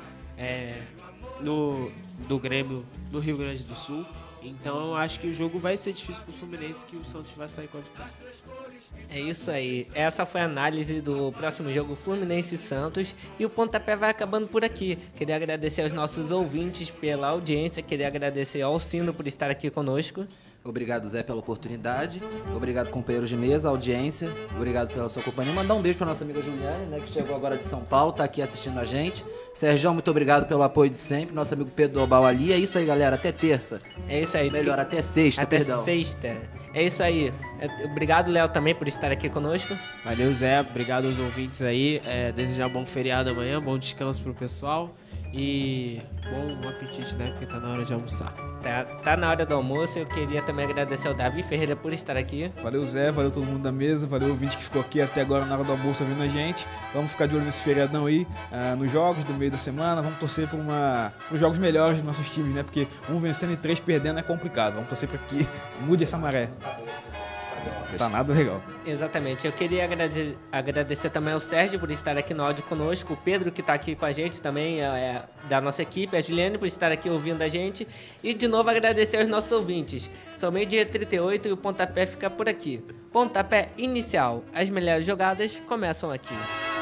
do Grêmio no Rio Grande do Sul. Então eu acho que o jogo vai ser difícil para o Fluminense, que o Santos vai sair com a vitória. É isso aí. Essa foi a análise do próximo jogo Fluminense e Santos. E o pontapé vai acabando por aqui. Queria agradecer aos nossos ouvintes pela audiência. Queria agradecer ao Alcino por estar aqui conosco. Obrigado, Zé, pela oportunidade. Obrigado, companheiros de mesa, audiência. Obrigado pela sua companhia. Mandar um beijo para nossa amiga Juliane, né, que chegou agora de São Paulo, tá aqui assistindo a gente. Sérgio, muito obrigado pelo apoio de sempre. Nosso amigo Pedro Obal ali. É isso aí, galera. Até terça. É isso aí. Melhor, até sexta, até perdão. Sexta. É isso aí. Obrigado, Léo, também por estar aqui conosco. Valeu, Zé. Obrigado aos ouvintes aí. Desejar bom feriado amanhã, bom descanso pro pessoal. E bom apetite, né? Porque tá na hora de almoçar. Tá na hora do almoço. Eu queria também agradecer ao Davi Ferreira por estar aqui. Valeu, Zé, valeu todo mundo da mesa, valeu o ouvinte que ficou aqui até agora na hora do almoço ouvindo a gente. Vamos ficar de olho nesse feriadão aí, nos jogos do meio da semana. Vamos torcer por os jogos melhores dos nossos times, né? Porque um vencendo e 3 perdendo é complicado. Vamos torcer para que mude essa maré. Tá nada legal. Exatamente. Eu queria agradecer também ao Sérgio por estar aqui no áudio conosco, o Pedro que está aqui com a gente também, da nossa equipe, a Juliane por estar aqui ouvindo a gente, e de novo agradecer aos nossos ouvintes. São meio-dia 38 e o Pontapé fica por aqui. Pontapé inicial. As melhores jogadas começam aqui.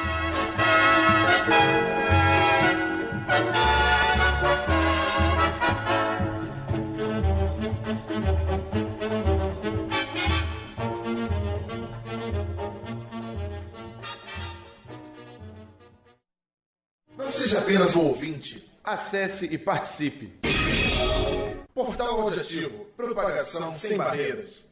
Não seja apenas um ouvinte, acesse e participe. Portal Audiativo, propagação sem barreiras.